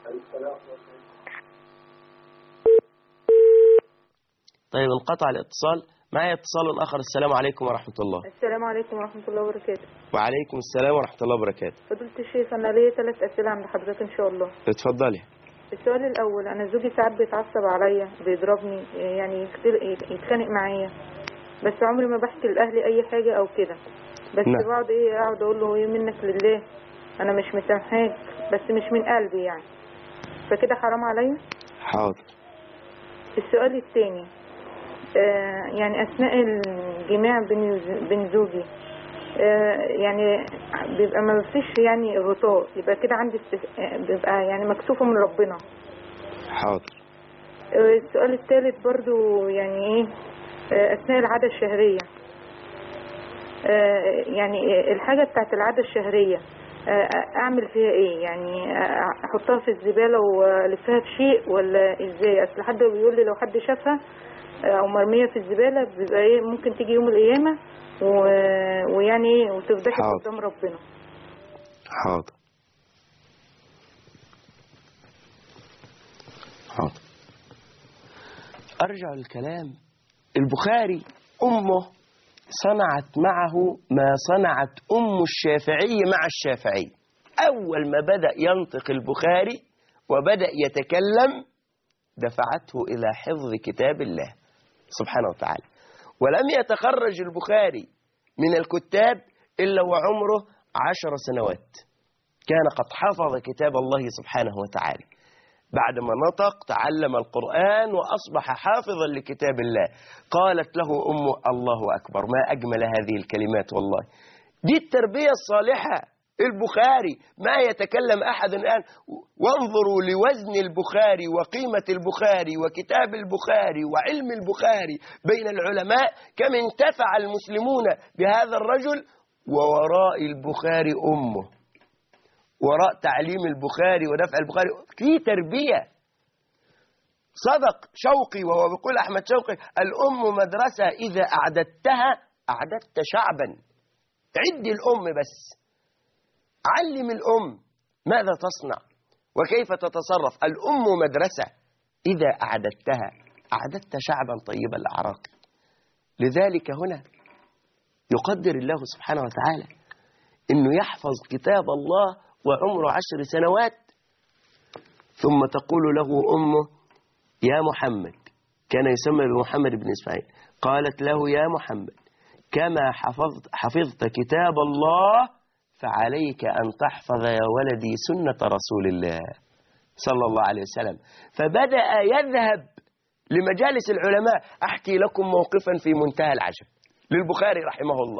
طيب انقطع الاتصال. معي اتصال آخر. السلام عليكم ورحمة الله. السلام عليكم ورحمة الله وبركاته. وعليكم السلام ورحمة الله وبركاته. فضيلة الشيخ، أنا ليا ثلاث أسئلة عند حضرتك إن شاء الله. اتفضلي. السؤال الأول، أنا زوجي ساعات بيتعصب عليا، بيضربني، يعني يتخانق معايا، بس عمري ما بحكي لأهلي أي حاجة أو كده، بس نعم. بقعد إيه أقعد أقول له إيه منك لله، أنا مش مسامحاك، بس مش من قلبي يعني، فكده حرام عليا؟ حاضر. السؤال الثاني، آه يعني أثناء الجماع بين بين زوجي، آه يعني بيبقى ما فيش يعني غطاء، يبقى كده عندي بيبقى يعني مكسوفة من ربنا. حاضر. آه السؤال الثالث برضو، يعني ايه آه أثناء العادة الشهرية، آه يعني الحاجة بتاعت العادة الشهرية آه أعمل فيها ايه؟ يعني أحطها في الزبالة وألفها في شيء ولا ازاي؟ أصل حد بيقول لي لو حد شافها او مرميه في الزباله بيبقى ايه ممكن تيجي يوم القيامه و... ويعني ايه وتفضحي قدام ربنا. حاضر. حاضر. ارجع للكلام. البخاري امه صنعت معه ما صنعت ام الشافعي مع الشافعي. اول ما بدا ينطق البخاري وبدا يتكلم دفعته الى حفظ كتاب الله سبحانه وتعالى. ولم يتخرج البخاري من الكتاب إلا وعمره عشر سنوات. كان قد حفظ كتاب الله سبحانه وتعالى. بعدما نطق تعلم القرآن وأصبح حافظا لكتاب الله. قالت له أمه: الله أكبر، ما أجمل هذه الكلمات والله. دي التربية الصالحة. البخاري ما يتكلم أحد الآن. وانظروا لوزن البخاري وقيمة البخاري وكتاب البخاري وعلم البخاري بين العلماء، كم انتفع المسلمون بهذا الرجل. ووراء البخاري أمه، وراء تعليم البخاري ودفع البخاري في تربية. صدق شوقي وهو بيقول أحمد شوقي: الأم مدرسة إذا أعددتها أعددت شعبا. عد الأم بس، علم الأم ماذا تصنع وكيف تتصرف. الأم مدرسة إذا أعددتها أعددت شعبا طيب الأعراق. لذلك هنا يقدر الله سبحانه وتعالى إنه يحفظ كتاب الله وعمره عشر سنوات، ثم تقول له أمه: يا محمد، كان يسمى بمحمد بن إسماعيل، قالت له: يا محمد، كما حفظت, حفظت كتاب الله فعليك أن تحفظ يا ولدي سنة رسول الله صلى الله عليه وسلم. فبدأ يذهب لمجالس العلماء. أحكي لكم موقفا في منتهى العجب للبخاري رحمه الله.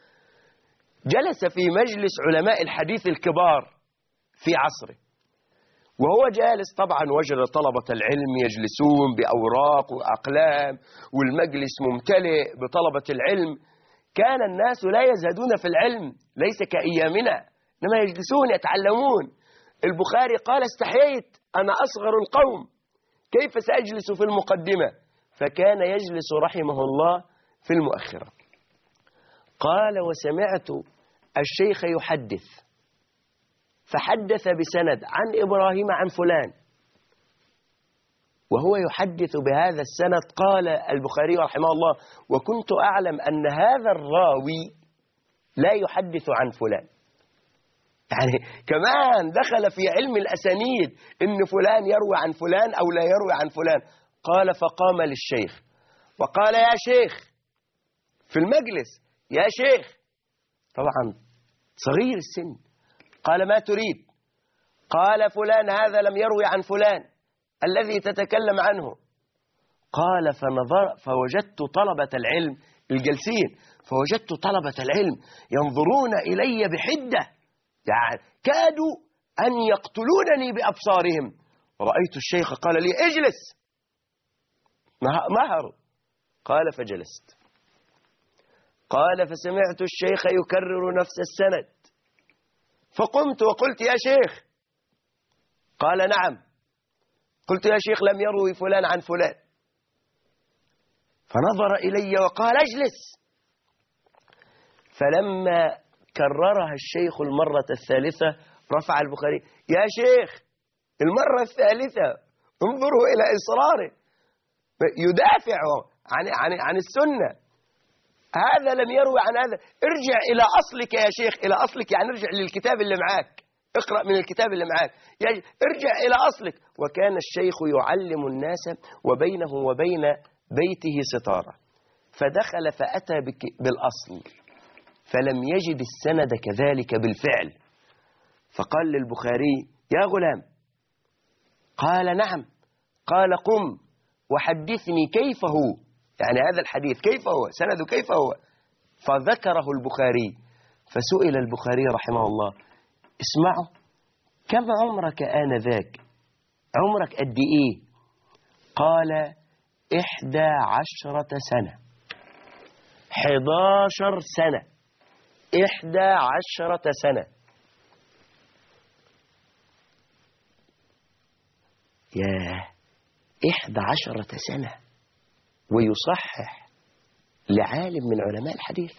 جلس في مجلس علماء الحديث الكبار في عصره، وهو جالس طبعا وجد طلبة العلم يجلسون بأوراق وأقلام، والمجلس ممتلئ بطلبة العلم. كان الناس لا يزهدون في العلم، ليس كأيامنا، إنما يجلسون يتعلمون. البخاري قال: استحييت، أنا أصغر القوم، كيف سأجلس في المقدمة؟ فكان يجلس رحمه الله في المؤخرة. قال: وسمعت الشيخ يحدث، فحدث بسند عن إبراهيم عن فلان، وهو يحدث بهذا السند. قال البخاري رحمه الله: وكنت أعلم أن هذا الراوي لا يحدث عن فلان. يعني كمان دخل في علم الأسانيد إن فلان يروي عن فلان أو لا يروي عن فلان. قال: فقام للشيخ وقال: يا شيخ، في المجلس: يا شيخ، طبعا صغير السن. قال: ما تريد؟ قال: فلان هذا لم يروي عن فلان الذي تتكلم عنه. قال: فنظر فوجدت طلبة العلم الجلسين، فوجدت طلبة العلم ينظرون إلي بحدة، يعني كادوا أن يقتلونني بأبصارهم. رأيت الشيخ قال لي: اجلس. مهر. قال: فجلست. قال فسمعت الشيخ يكرر نفس السند فقمت وقلت يا شيخ. قال نعم. قلت يا شيخ لم يروي فلان عن فلان. فنظر إلي وقال اجلس. فلما كررها الشيخ المرة الثالثة رفع البخاري يا شيخ المرة الثالثة انظروا إلى إصراره يدافع عن, عن, عن السنة. هذا لم يروي عن هذا. ارجع إلى أصلك يا شيخ. إلى أصلك يعني ارجع للكتاب اللي معاك. اقرأ من الكتاب اللي معاك. يعني ارجع إلى أصلك. وكان الشيخ يعلم الناس وبينه وبين بيته ستارة. فدخل فأتى بالأصل فلم يجد السند كذلك بالفعل. فقال للبخاري يا غلام. قال نعم. قال قم وحدثني كيف هو، يعني هذا الحديث كيف هو، سنده كيف هو. فذكره البخاري. فسئل البخاري رحمه الله اسمعوا كم عمرك آنذاك؟ عمرك قد إيه؟ قال إحدى عشرة سنة. حداشر سنة. إحدى عشرة سنة. ياه إحدى عشرة سنة ويصحح لعالم من علماء الحديث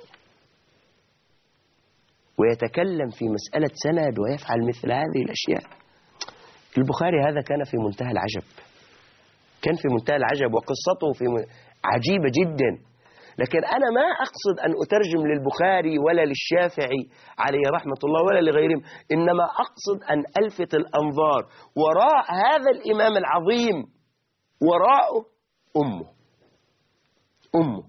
ويتكلم في مسألة سند ويفعل مثل هذه الأشياء. البخاري هذا كان في منتهى العجب. كان في منتهى العجب وقصته في عجيبة جدا. لكن أنا ما أقصد أن أترجم للبخاري ولا للشافعي عليه رحمة الله ولا لغيرهم، إنما أقصد أن ألفت الأنظار وراء هذا الإمام العظيم وراءه أمه. أمه.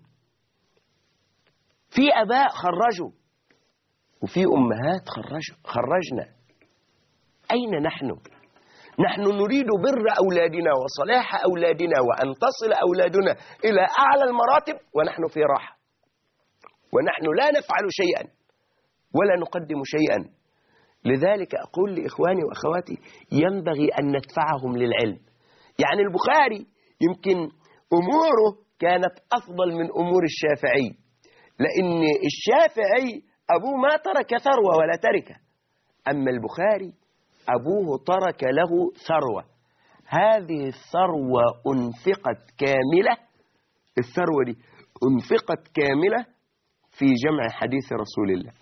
في أباء خرجوا وفي أمهات خرجوا خرجنا. أين نحن؟ نحن نريد بر أولادنا وصلاح أولادنا وأن تصل أولادنا إلى أعلى المراتب ونحن في راحة، ونحن لا نفعل شيئا ولا نقدم شيئا. لذلك أقول لإخواني وأخواتي ينبغي أن ندفعهم للعلم. يعني البخاري يمكن أموره كانت أفضل من أمور الشافعي، لأن الشافعي أبوه ما ترك ثروة ولا تركة، أما البخاري أبوه ترك له ثروة. هذه الثروة أنفقت كاملة. الثروة دي أنفقت كاملة في جمع حديث رسول الله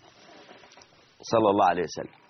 صلى الله عليه وسلم.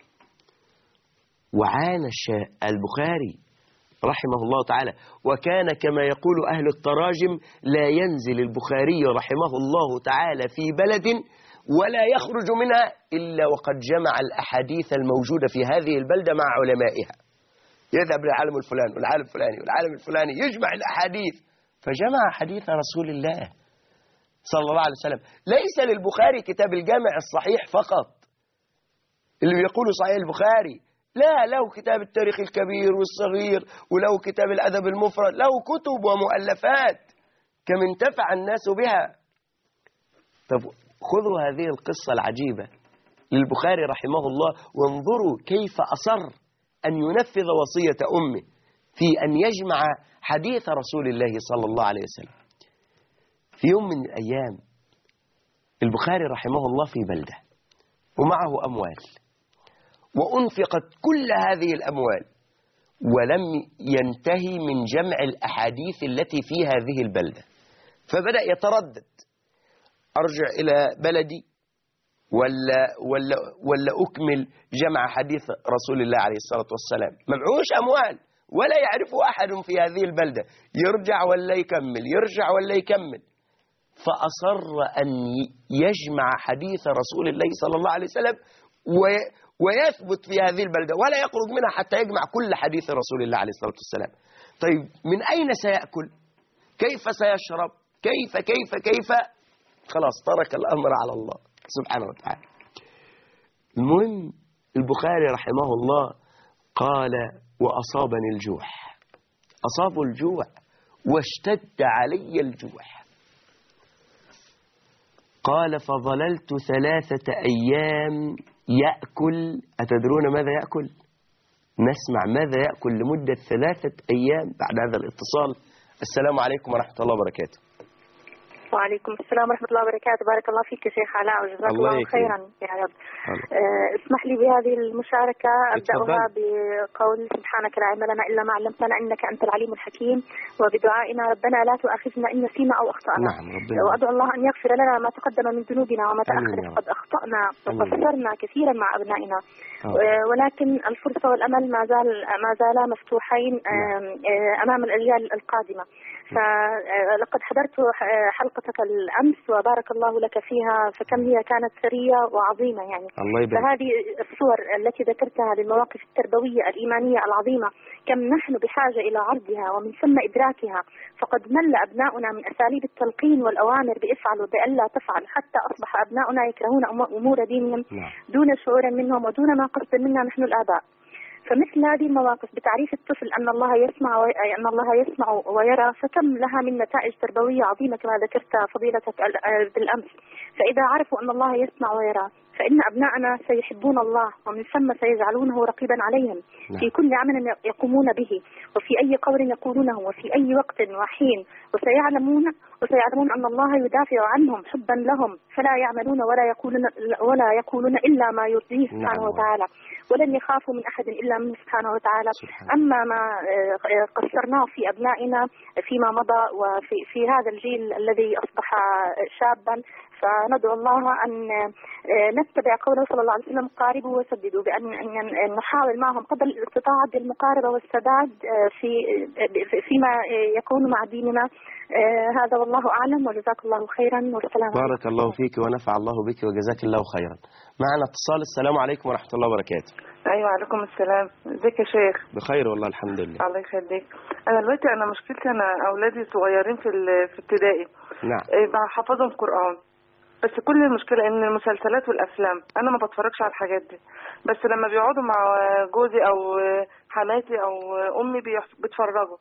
وعانى البخاري رحمه الله تعالى، وكان كما يقول أهل التراجم لا ينزل البخاري رحمه الله تعالى في بلد ولا يخرج منها إلا وقد جمع الأحاديث الموجودة في هذه البلدة مع علمائها. يذهب للعالم الفلاني والعالم الفلاني والعالم الفلاني يجمع الأحاديث، فجمع حديث رسول الله صلى الله عليه وسلم. ليس للبخاري كتاب الجامع الصحيح فقط اللي بيقولوا صحيح البخاري، لا، له كتاب التاريخ الكبير والصغير، وله كتاب الأدب المفرد، له كتب ومؤلفات كم انتفع الناس بها. طب خذوا هذه القصة العجيبة للبخاري رحمه الله وانظروا كيف أصر أن ينفذ وصية أمه في أن يجمع حديث رسول الله صلى الله عليه وسلم. في يوم من الأيام البخاري رحمه الله في بلدة ومعه أموال، وأنفقت كل هذه الأموال ولم ينتهي من جمع الأحاديث التي في هذه البلدة، فبدأ يتردد أرجع إلى بلدي ولا, ولا, ولا أكمل جمع حديث رسول الله عليه الصلاة والسلام. ممعوش أموال ولا يعرف أحد في هذه البلدة، يرجع ولا يكمل يرجع ولا يكمل. فأصر أن يجمع حديث رسول الله صلى الله عليه وسلم ويثبت في هذه البلدة ولا يخرج منها حتى يجمع كل حديث رسول الله عليه الصلاة والسلام. طيب من أين سيأكل؟ كيف سيشرب؟ كيف كيف كيف خلاص ترك الأمر على الله سبحانه وتعالى. المهم البخاري رحمه الله قال وأصابني الجوع. أصاب الجوع واشتد علي الجوع. قال فظللت ثلاثة أيام يأكل. أتدرون ماذا يأكل؟ نسمع ماذا يأكل لمدة ثلاثة أيام بعد هذا الاتصال. السلام عليكم ورحمة الله وبركاته. وعليكم السلام ورحمة الله وبركاته. بارك الله فيك يا شيخ علاء وجزاك الله, الله خيرا يا رب. أه اسمح لي بهذه المشاركة أبدأها بقول سبحانك لا علم لنا إلا ما علمتنا إنك أنت العليم الحكيم، وبدعائنا ربنا لا تؤاخذنا إن نسينا أو أخطأنا. نعم. وأدعو الله أن يغفر لنا ما تقدم من ذنوبنا وما تأخر، قد أخطأنا وقصرنا كثيرا مع أبنائنا، أه ولكن الفرصة والأمل ما زال ما زالا مفتوحين أه أمام الأجيال القادمة. فلقد حضرت حلقتك الأمس وبارك الله لك فيها، فكم هي كانت ثرية وعظيمة يعني. فهذه الصور التي ذكرتها للمواقف التربوية الإيمانية العظيمة كم نحن بحاجة إلى عرضها ومن ثم إدراكها، فقد مل أبناؤنا من أساليب التلقين والأوامر بافعل وبألا تفعل، حتى أصبح أبناؤنا يكرهون أمور دينهم دون شعور منهم ودون ما قصد منا نحن الآباء. فمثل هذه المواقف بتعريف الطفل أن الله يسمع و... أن الله يسمع ويرى، فكم لها من نتائج تربوية عظيمة كما ذكرت فضيلتك بالأمس. فإذا عرفوا أن الله يسمع ويرى فإن أبناءنا سيحبون الله ومن ثم سيجعلونه رقيبا عليهم في كل عمل يقومون به وفي أي قول يقولونه وفي أي وقت وحين، وسيعلمون وسيعلمون أن الله يدافع عنهم حبا لهم، فلا يعملون ولا يقولون ولا يقولون إلا ما يرضيه سبحانه وتعالى، ولن يخافوا من أحد إلا منه سبحانه وتعالى. أما ما قصرناه في أبنائنا فيما مضى وفي في هذا الجيل الذي أصبح شابا، فندعو الله أن نتبع قوله صلى الله عليه وسلم قاربوا وسددوا، بأن نحاول معهم قدر الاستطاعة بالمقاربة والسداد في فيما يكون مع ديننا. هذا والله أعلم وجزاك الله خيرا والسلام عليكم. بارك الله فيك ونفع الله بك وجزاك الله خيرا. معنا اتصال. السلام عليكم ورحمة الله وبركاته. أيوة عليكم السلام. ازيك يا شيخ؟ بخير والله الحمد لله. الله يخليك. أنا دلوقتي أنا مشكلتي أنا أولادي صغيرين في في ابتدائي. نعم. بحفظهم قرآن، بس كل المشكلة ان المسلسلات والافلام انا ما بتفرجش على الحاجات دي، بس لما بيقعدوا مع جوزي او حماتي او امي بيتفرجوا.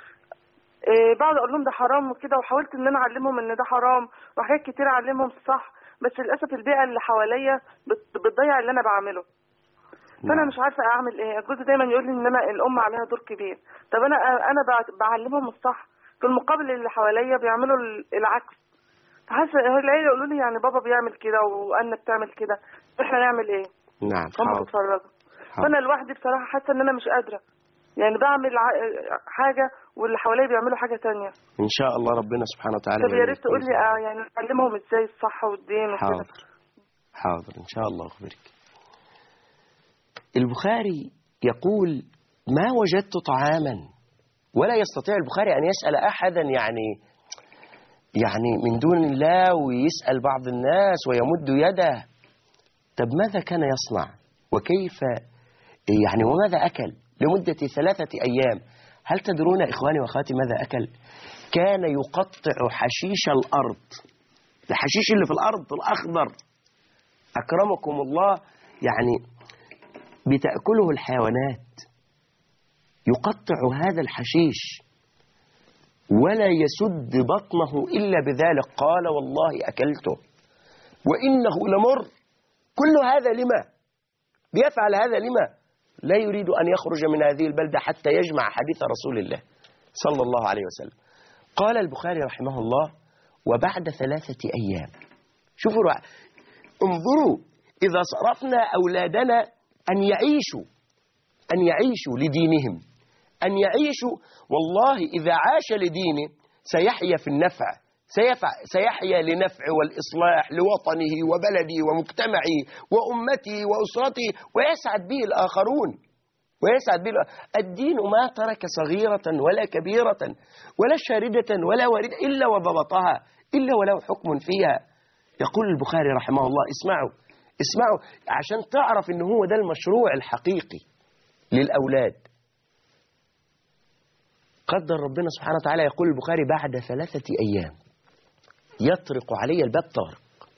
إيه بقعد اقول لهم ده حرام وكده، وحاولت ان انا اعلمهم ان ده حرام وحاجات كتير اعلمهم الصح، بس للاسف البيئة اللي حواليا بتضيع اللي انا بعمله. فانا مش عارفة اعمل ايه. جوزي دايما يقول لي ان انا الام عليها دور كبير، طب انا انا بعلمهم الصح، في المقابل اللي حواليا بيعملوا العكس. حاسه العيله يقولوا لي يعني بابا بيعمل كده وانا بتعمل كده، احنا نعمل ايه؟ نعم. هم بيتفرجوا. فانا لوحدي بصراحه حاسه ان انا مش قادره، يعني بعمل حاجه واللي حواليا بيعملوا حاجه تانية. ان شاء الله ربنا سبحانه وتعالى. طب يا ريت تقول لي اه يعني اعلمهم ازاي الصح والدين وكده. حاضر حاضر ان شاء الله اخبرك. البخاري يقول ما وجدت طعاما، ولا يستطيع البخاري ان يسال احدا يعني يعني من دون الله ويسأل بعض الناس ويمد يده. طب ماذا كان يصنع وكيف يعني وماذا أكل لمدة ثلاثة أيام؟ هل تدرون إخواني وأخواتي ماذا أكل؟ كان يقطع حشيش الأرض، الحشيش اللي في الأرض الأخضر أكرمكم الله، يعني بتأكله الحيوانات، يقطع هذا الحشيش ولا يسد بطنه إلا بذلك. قال والله أكلته وإنه لمر. كل هذا لما بيفعل هذا؟ لما لا يريد أن يخرج من هذه البلدة حتى يجمع حديث رسول الله صلى الله عليه وسلم. قال البخاري رحمه الله وبعد ثلاثة أيام. شوفوا رأ... انظروا إذا صرفنا أولادنا أن يعيشوا أن يعيشوا لدينهم، أن يعيشوا والله إذا عاش لدينه سيحيا في النفع، سيحيا لنفع والإصلاح لوطنه وبلده ومجتمعه وأمته وأسرته، ويسعد به الآخرون ويسعد به. الدين ما ترك صغيرة ولا كبيرة ولا شاردة ولا واردة إلا وضبطها، إلا وله حكم فيها. يقول البخاري رحمه الله اسمعوا اسمعوا عشان تعرف إن هو ده المشروع الحقيقي للأولاد. قدر ربنا سبحانه وتعالى، يقول البخاري بعد ثلاثة أيام يطرق علي الباب طارق،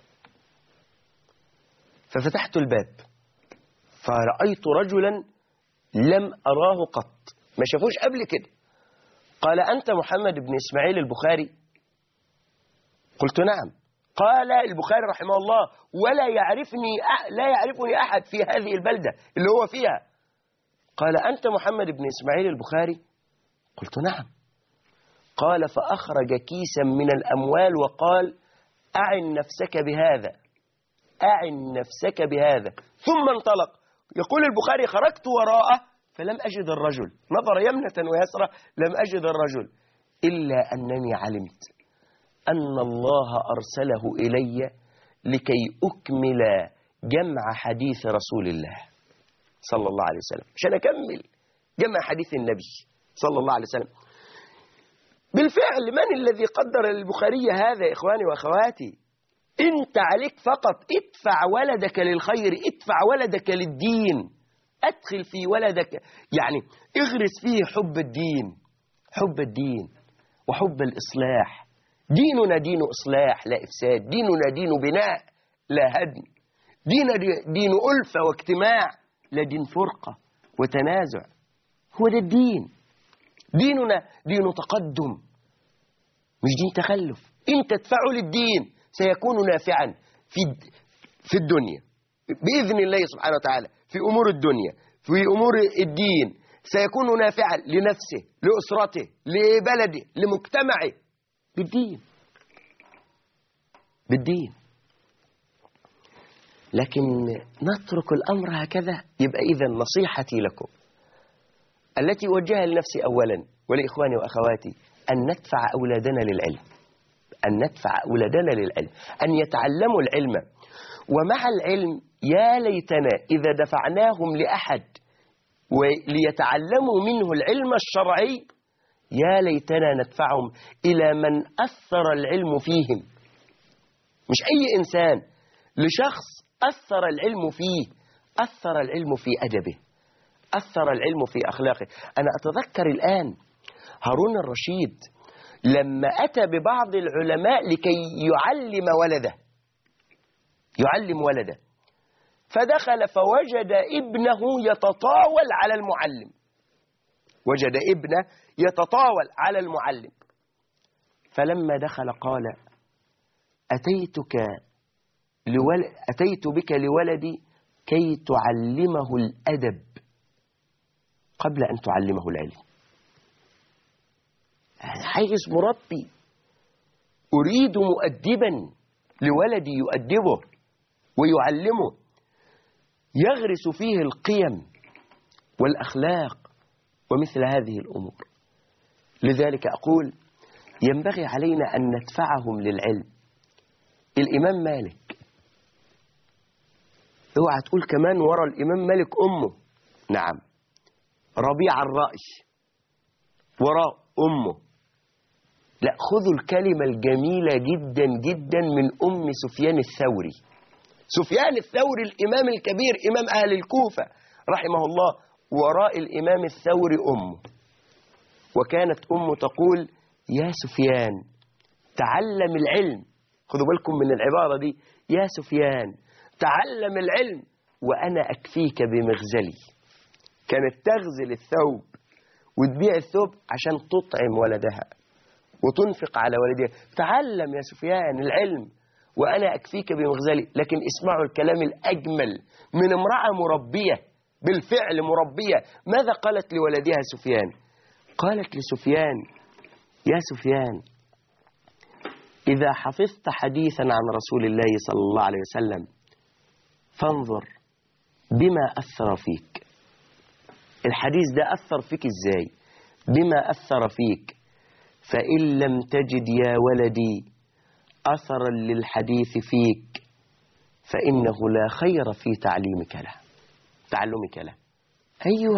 ففتحت الباب فرأيت رجلا لم أراه قط، ما شافوش قبل كده. قال أنت محمد بن إسماعيل البخاري؟ قلت نعم. قال البخاري رحمه الله ولا يعرفني أح لا يعرفني أحد في هذه البلدة اللي هو فيها. قال أنت محمد بن إسماعيل البخاري؟ قلت نعم. قال فأخرج كيسا من الأموال وقال أعن نفسك بهذا، أعن نفسك بهذا، ثم انطلق. يقول البخاري خرجت وراءه فلم أجد الرجل، نظر يمنة ويسرى لم أجد الرجل، إلا أنني علمت أن الله أرسله إلي لكي أكمل جمع حديث رسول الله صلى الله عليه وسلم، عشان أكمل جمع حديث النبي صلى الله عليه وسلم. بالفعل من الذي قدر البخاري هذا يا إخواني وأخواتي؟ أنت عليك فقط ادفع ولدك للخير، ادفع ولدك للدين، أدخل في ولدك، يعني اغرس فيه حب الدين، حب الدين وحب الإصلاح. ديننا دين إصلاح لا إفساد، ديننا دين بناء لا هدم، دين دين ألفة واجتماع لا دين فرقة وتنازع. هو ده الدين، ديننا دين تقدم مش دين تخلف. إن تدفعوا للدين سيكون نافعا في في الدنيا بإذن الله سبحانه وتعالى، في أمور الدنيا، في أمور الدين، سيكون نافعا لنفسه، لأسرته، لبلده، لمجتمعه، بالدين بالدين. لكن نترك الأمر هكذا. يبقى إذن نصيحتي لكم التي وجهها لنفسي أولا ولإخواني وأخواتي أن ندفع أولادنا للعلم، أن ندفع أولادنا للعلم، أن يتعلموا العلم. ومع العلم يا ليتنا إذا دفعناهم لأحد وليتعلموا منه العلم الشرعي، يا ليتنا ندفعهم إلى من أثر العلم فيهم، مش أي إنسان، لشخص أثر العلم فيه، أثر العلم في أدبه، أثر العلم في أخلاقه. أنا أتذكر الآن هارون الرشيد لما أتى ببعض العلماء لكي يعلم ولده، يعلم ولده، فدخل فوجد ابنه يتطاول على المعلم، وجد ابنه يتطاول على المعلم. فلما دخل قال أتيتك لول... أتيت بك لولدي كي تعلمه الأدب قبل أن تعلمه العلم. عايز مربي، أريد مؤدبا لولدي يؤدبه ويعلمه، يغرس فيه القيم والأخلاق ومثل هذه الأمور. لذلك أقول ينبغي علينا أن ندفعهم للعلم. الإمام مالك، اوعى تقول كمان ورا الإمام مالك أمه، نعم، ربيع الرأي وراء أمه، لا، خذوا الكلمة الجميلة جدا جدا من أم سفيان الثوري. سفيان الثوري الإمام الكبير، إمام أهل الكوفة رحمه الله، وراء الإمام الثوري أمه، وكانت أمه تقول يا سفيان تعلم العلم. خذوا بالكم من العبارة دي، يا سفيان تعلم العلم وأنا أكفيك بمغزلي. كانت تغزل الثوب وتبيع الثوب عشان تطعم ولدها وتنفق على ولدها. تعلم يا سفيان العلم وأنا أكفيك بمغزلي. لكن اسمعوا الكلام الأجمل من امرأة مربية، بالفعل مربية. ماذا قالت لولدها سفيان؟ قالت لسفيان يا سفيان إذا حفظت حديثا عن رسول الله صلى الله عليه وسلم فانظر بما أثر فيك. الحديث ده أثر فيك إزاي؟ بما أثر فيك، فإن لم تجد يا ولدي أثرا للحديث فيك فإنه لا خير في تعليمك له، تعلمك له. أيوة،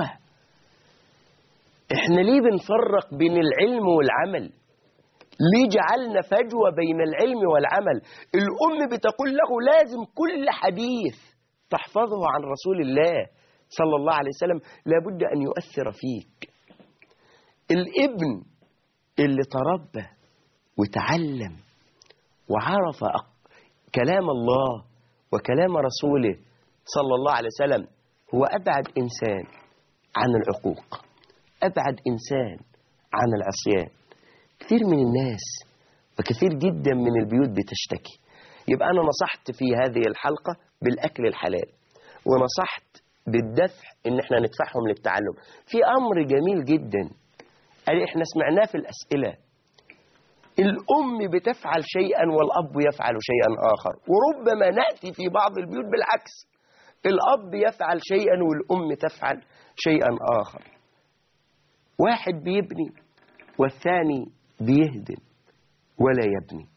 إحنا ليه بنفرق بين العلم والعمل؟ ليه جعلنا فجوة بين العلم والعمل؟ الأم بتقول له لازم كل حديث تحفظه عن رسول الله صلى الله عليه وسلم لابد أن يؤثر فيك. الابن اللي تربى وتعلم وعرف كلام الله وكلام رسوله صلى الله عليه وسلم هو أبعد إنسان عن العقوق، أبعد إنسان عن العصيان. كثير من الناس وكثير جدا من البيوت بتشتكي. يبقى أنا نصحت في هذه الحلقة بالأكل الحلال، ونصحت بالدفع إن احنا ندفعهم للتعلم. في أمر جميل جدا اللي احنا سمعناه في الأسئلة، الأم بتفعل شيئا والأب يفعل شيئا آخر، وربما نأتي في بعض البيوت بالعكس، الأب يفعل شيئا والأم تفعل شيئا آخر. واحد بيبني والثاني بيهدم ولا يبني.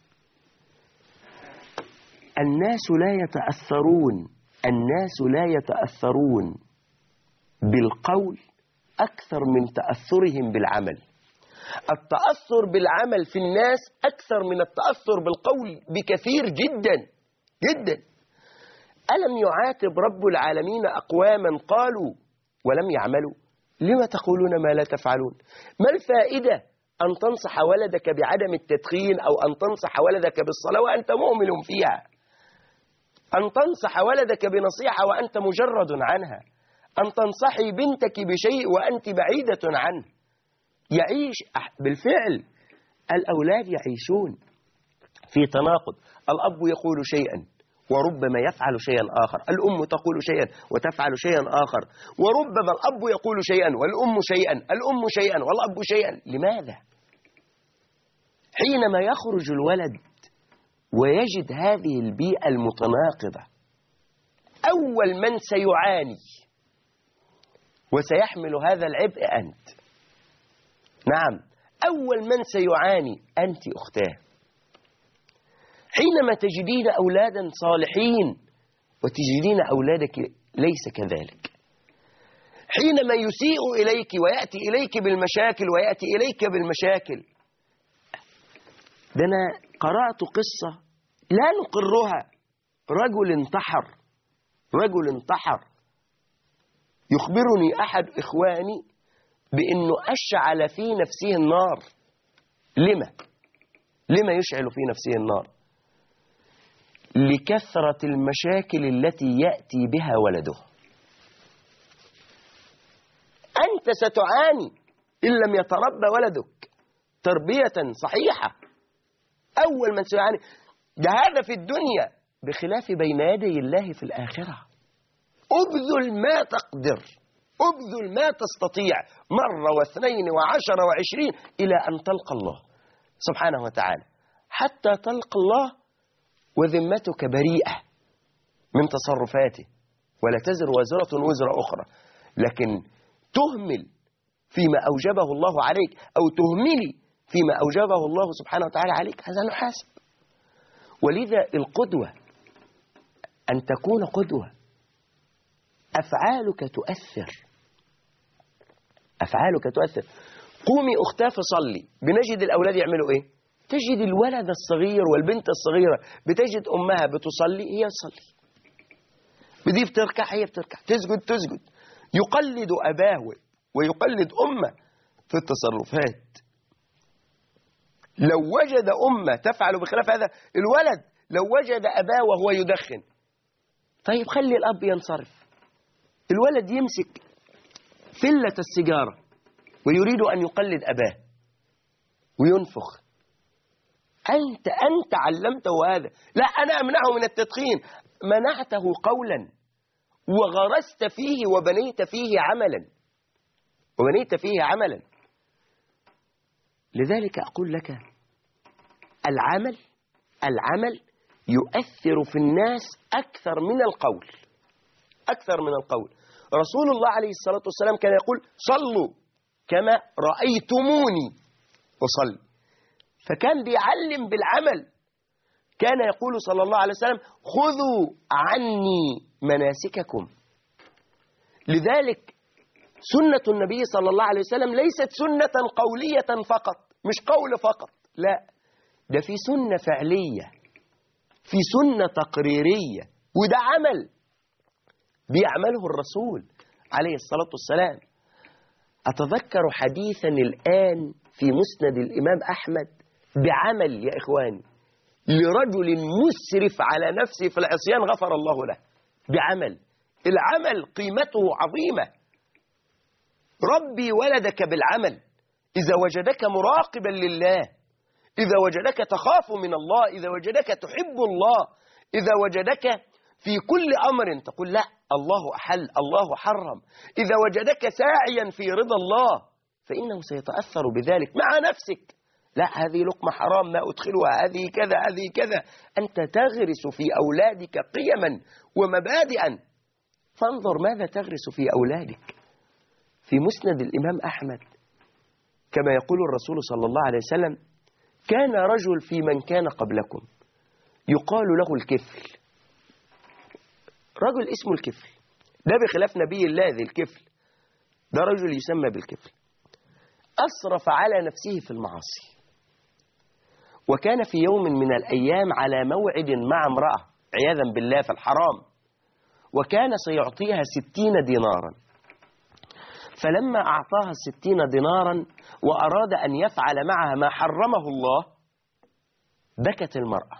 الناس لا يتأثرون الناس لا يتأثرون بالقول أكثر من تأثرهم بالعمل. التأثر بالعمل في الناس أكثر من التأثر بالقول بكثير جدا جدا. ألم يعاتب رب العالمين أقواما قالوا ولم يعملوا؟ لما تقولون ما لا تفعلون؟ ما الفائدة أن تنصح ولدك بعدم التدخين أو أن تنصح ولدك بالصلاة وأنت مؤمن فيها؟ أن تنصح ولدك بنصيحة وأنت مجرد عنها؟ أن تنصحي بنتك بشيء وأنت بعيدة عنه؟ يعيش بالفعل الأولاد يعيشون في تناقض. الأب يقول شيئا وربما يفعل شيئا آخر، الأم تقول شيئا وتفعل شيئا آخر، وربما الأب يقول شيئا والأم شيئا، الأم شيئا والأب شيئا. لماذا؟ حينما يخرج الولد ويجد هذه البيئة المتناقضة، أول من سيعاني وسيحمل هذا العبء أنت. نعم، أول من سيعاني أنت أختاه. حينما تجدين أولادا صالحين وتجدين أولادك ليس كذلك، حينما يسيء إليك ويأتي إليك بالمشاكل ويأتي إليك بالمشاكل. ده أنا قرأت قصة لا نقرها، رجل انتحر رجل انتحر يخبرني أحد إخواني بأنه أشعل في نفسه النار. لما؟ لما يشعل في نفسه النار؟ لكثرة المشاكل التي يأتي بها ولده. أنت ستعاني إن لم يتربى ولدك تربية صحيحة. أول من سيعاني ده هذا في الدنيا، بخلاف بين يدي الله في الآخرة. أبذل ما تقدر، أبذل ما تستطيع، مرة واثنين وعشرة وعشرين إلى أن تلقى الله سبحانه وتعالى، حتى تلقى الله وذمتك بريئة من تصرفاته، ولا تزر وازرة وزر أخرى. لكن تهمل فيما أوجبه الله عليك أو تهملي فيما أوجبه الله سبحانه وتعالى عليك، هذا نحاسب. ولذا القدوة أن تكون قدوة، أفعالك تؤثر أفعالك تؤثر. قومي أختاه فصلي، بنجد الأولاد يعملوا إيه؟ تجد الولد الصغير والبنت الصغيرة بتجد أمها بتصلي هي تصلي، بدي بتركع هي بتركع، تسجد تسجد، يقلد أباه ويقلد أمه في التصرفات. لو وجد أمه تفعل بخلاف هذا، الولد لو وجد أباه وهو يدخن، طيب خلي الأب ينصرف، الولد يمسك فلة السيجارة ويريد أن يقلد أباه وينفخ. أنت أنت علمته هذا. لا، أنا أمنعه من التدخين، منعته قولا وغرست فيه وبنيت فيه عملا وبنيت فيه عملا. لذلك أقول لك العمل العمل يؤثر في الناس أكثر من القول أكثر من القول. رسول الله عليه الصلاة والسلام كان يقول صلوا كما رأيتموني أصلي، فكان بيعلم بالعمل. كان يقول صلى الله عليه وسلم خذوا عني مناسككم. لذلك سنة النبي صلى الله عليه وسلم ليست سنة قولية فقط، مش قول فقط، لا، ده في سنة فعلية، في سنة تقريرية، وده عمل بيعمله الرسول عليه الصلاة والسلام. أتذكر حديثا الآن في مسند الإمام أحمد بعمل يا إخواني لرجل مسرف على نفسه في العصيان غفر الله له، بعمل. العمل قيمته عظيمة. ربي ولدك بالعمل. إذا وجدك مراقبا لله، إذا وجدك تخاف من الله، إذا وجدك تحب الله، إذا وجدك في كل أمر تقول لا الله أحل الله حرم، إذا وجدك ساعيا في رضا الله، فإنه سيتأثر بذلك مع نفسك. لا هذه لقمة حرام ما أدخلها، هذه كذا هذه كذا. أنت تغرس في أولادك قيما ومبادئا، فانظر ماذا تغرس في أولادك. في مسند الإمام أحمد كما يقول الرسول صلى الله عليه وسلم: كان رجل في من كان قبلكم يقال له الكفل. رجل اسمه الكفل، ده بخلاف نبي الله ذي الكفل، ده رجل يسمى بالكفل. أسرف على نفسه في المعاصي، وكان في يوم من الأيام على موعد مع امرأة عياذا بالله في الحرام، وكان سيعطيها ستين دينارا. فلما أعطاها الستين دينارا وأراد أن يفعل معها ما حرمه الله، بكت المرأة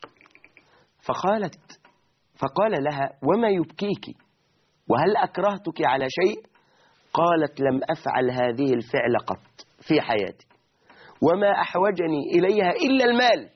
فقالت فقال لها: وما يبكيك؟ وهل أكرهتك على شيء؟ قالت: لم أفعل هذه الفعل قط في حياتي، وما أحوجني إليها إلا المال.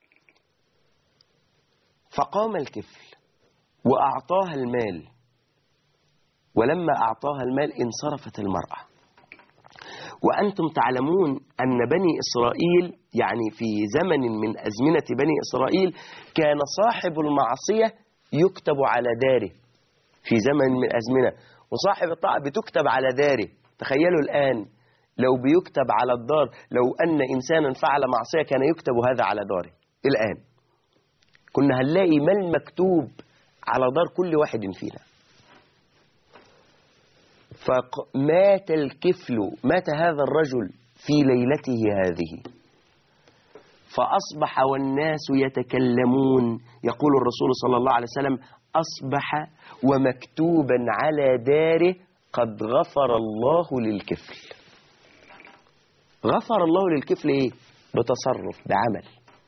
فقام الكفل وأعطاها المال، ولما أعطاها المال انصرفت المرأة. وأنتم تعلمون أن بني إسرائيل، يعني في زمن من أزمنة بني إسرائيل، كان صاحب المعصية يكتب على داره في زمن من الأزمنة، وصاحب الطاعة بتكتب على داره. تخيلوا الآن لو بيكتب على الدار، لو أن إنسانا فعل معصية كان يكتب هذا على داره. الآن كنا هنلاقي ما المكتوب على دار كل واحد فينا. فمات الكفل، مات هذا الرجل في ليلته هذه، فأصبح والناس يتكلمون. يقول الرسول صلى الله عليه وسلم: أصبح ومكتوبا على داره: قد غفر الله للكفل. غفر الله للكفل إيه؟ بتصرف، بعمل،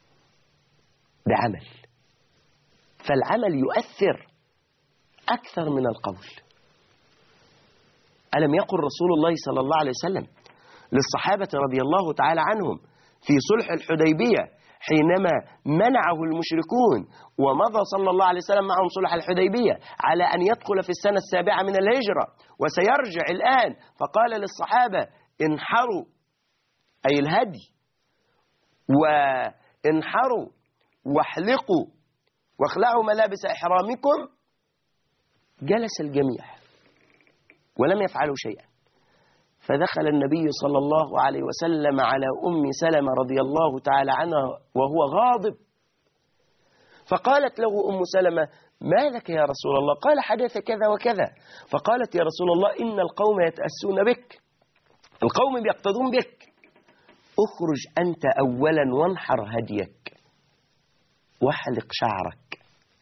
بعمل. فالعمل يؤثر أكثر من القول. ألم يقل رسول الله صلى الله عليه وسلم للصحابة رضي الله تعالى عنهم في صلح الحديبية حينما منعه المشركون ومضى صلى الله عليه وسلم معهم صلح الحديبية على أن يدخل في السنة السابعة من الهجرة وسيرجع الآن، فقال للصحابة: انحروا، أي الهدي، وانحروا واحلقوا واخلعوا ملابس إحرامكم. جلس الجميع ولم يفعلوا شيئا، فدخل النبي صلى الله عليه وسلم على أم سلمة رضي الله تعالى عنها وهو غاضب، فقالت له أم سلمة: ما لك يا رسول الله؟ قال: حدث كذا وكذا. فقالت: يا رسول الله، إن القوم يتأسون بك، القوم بيقتدون بك، اخرج أنت أولا وانحر هديك واحلق شعرك.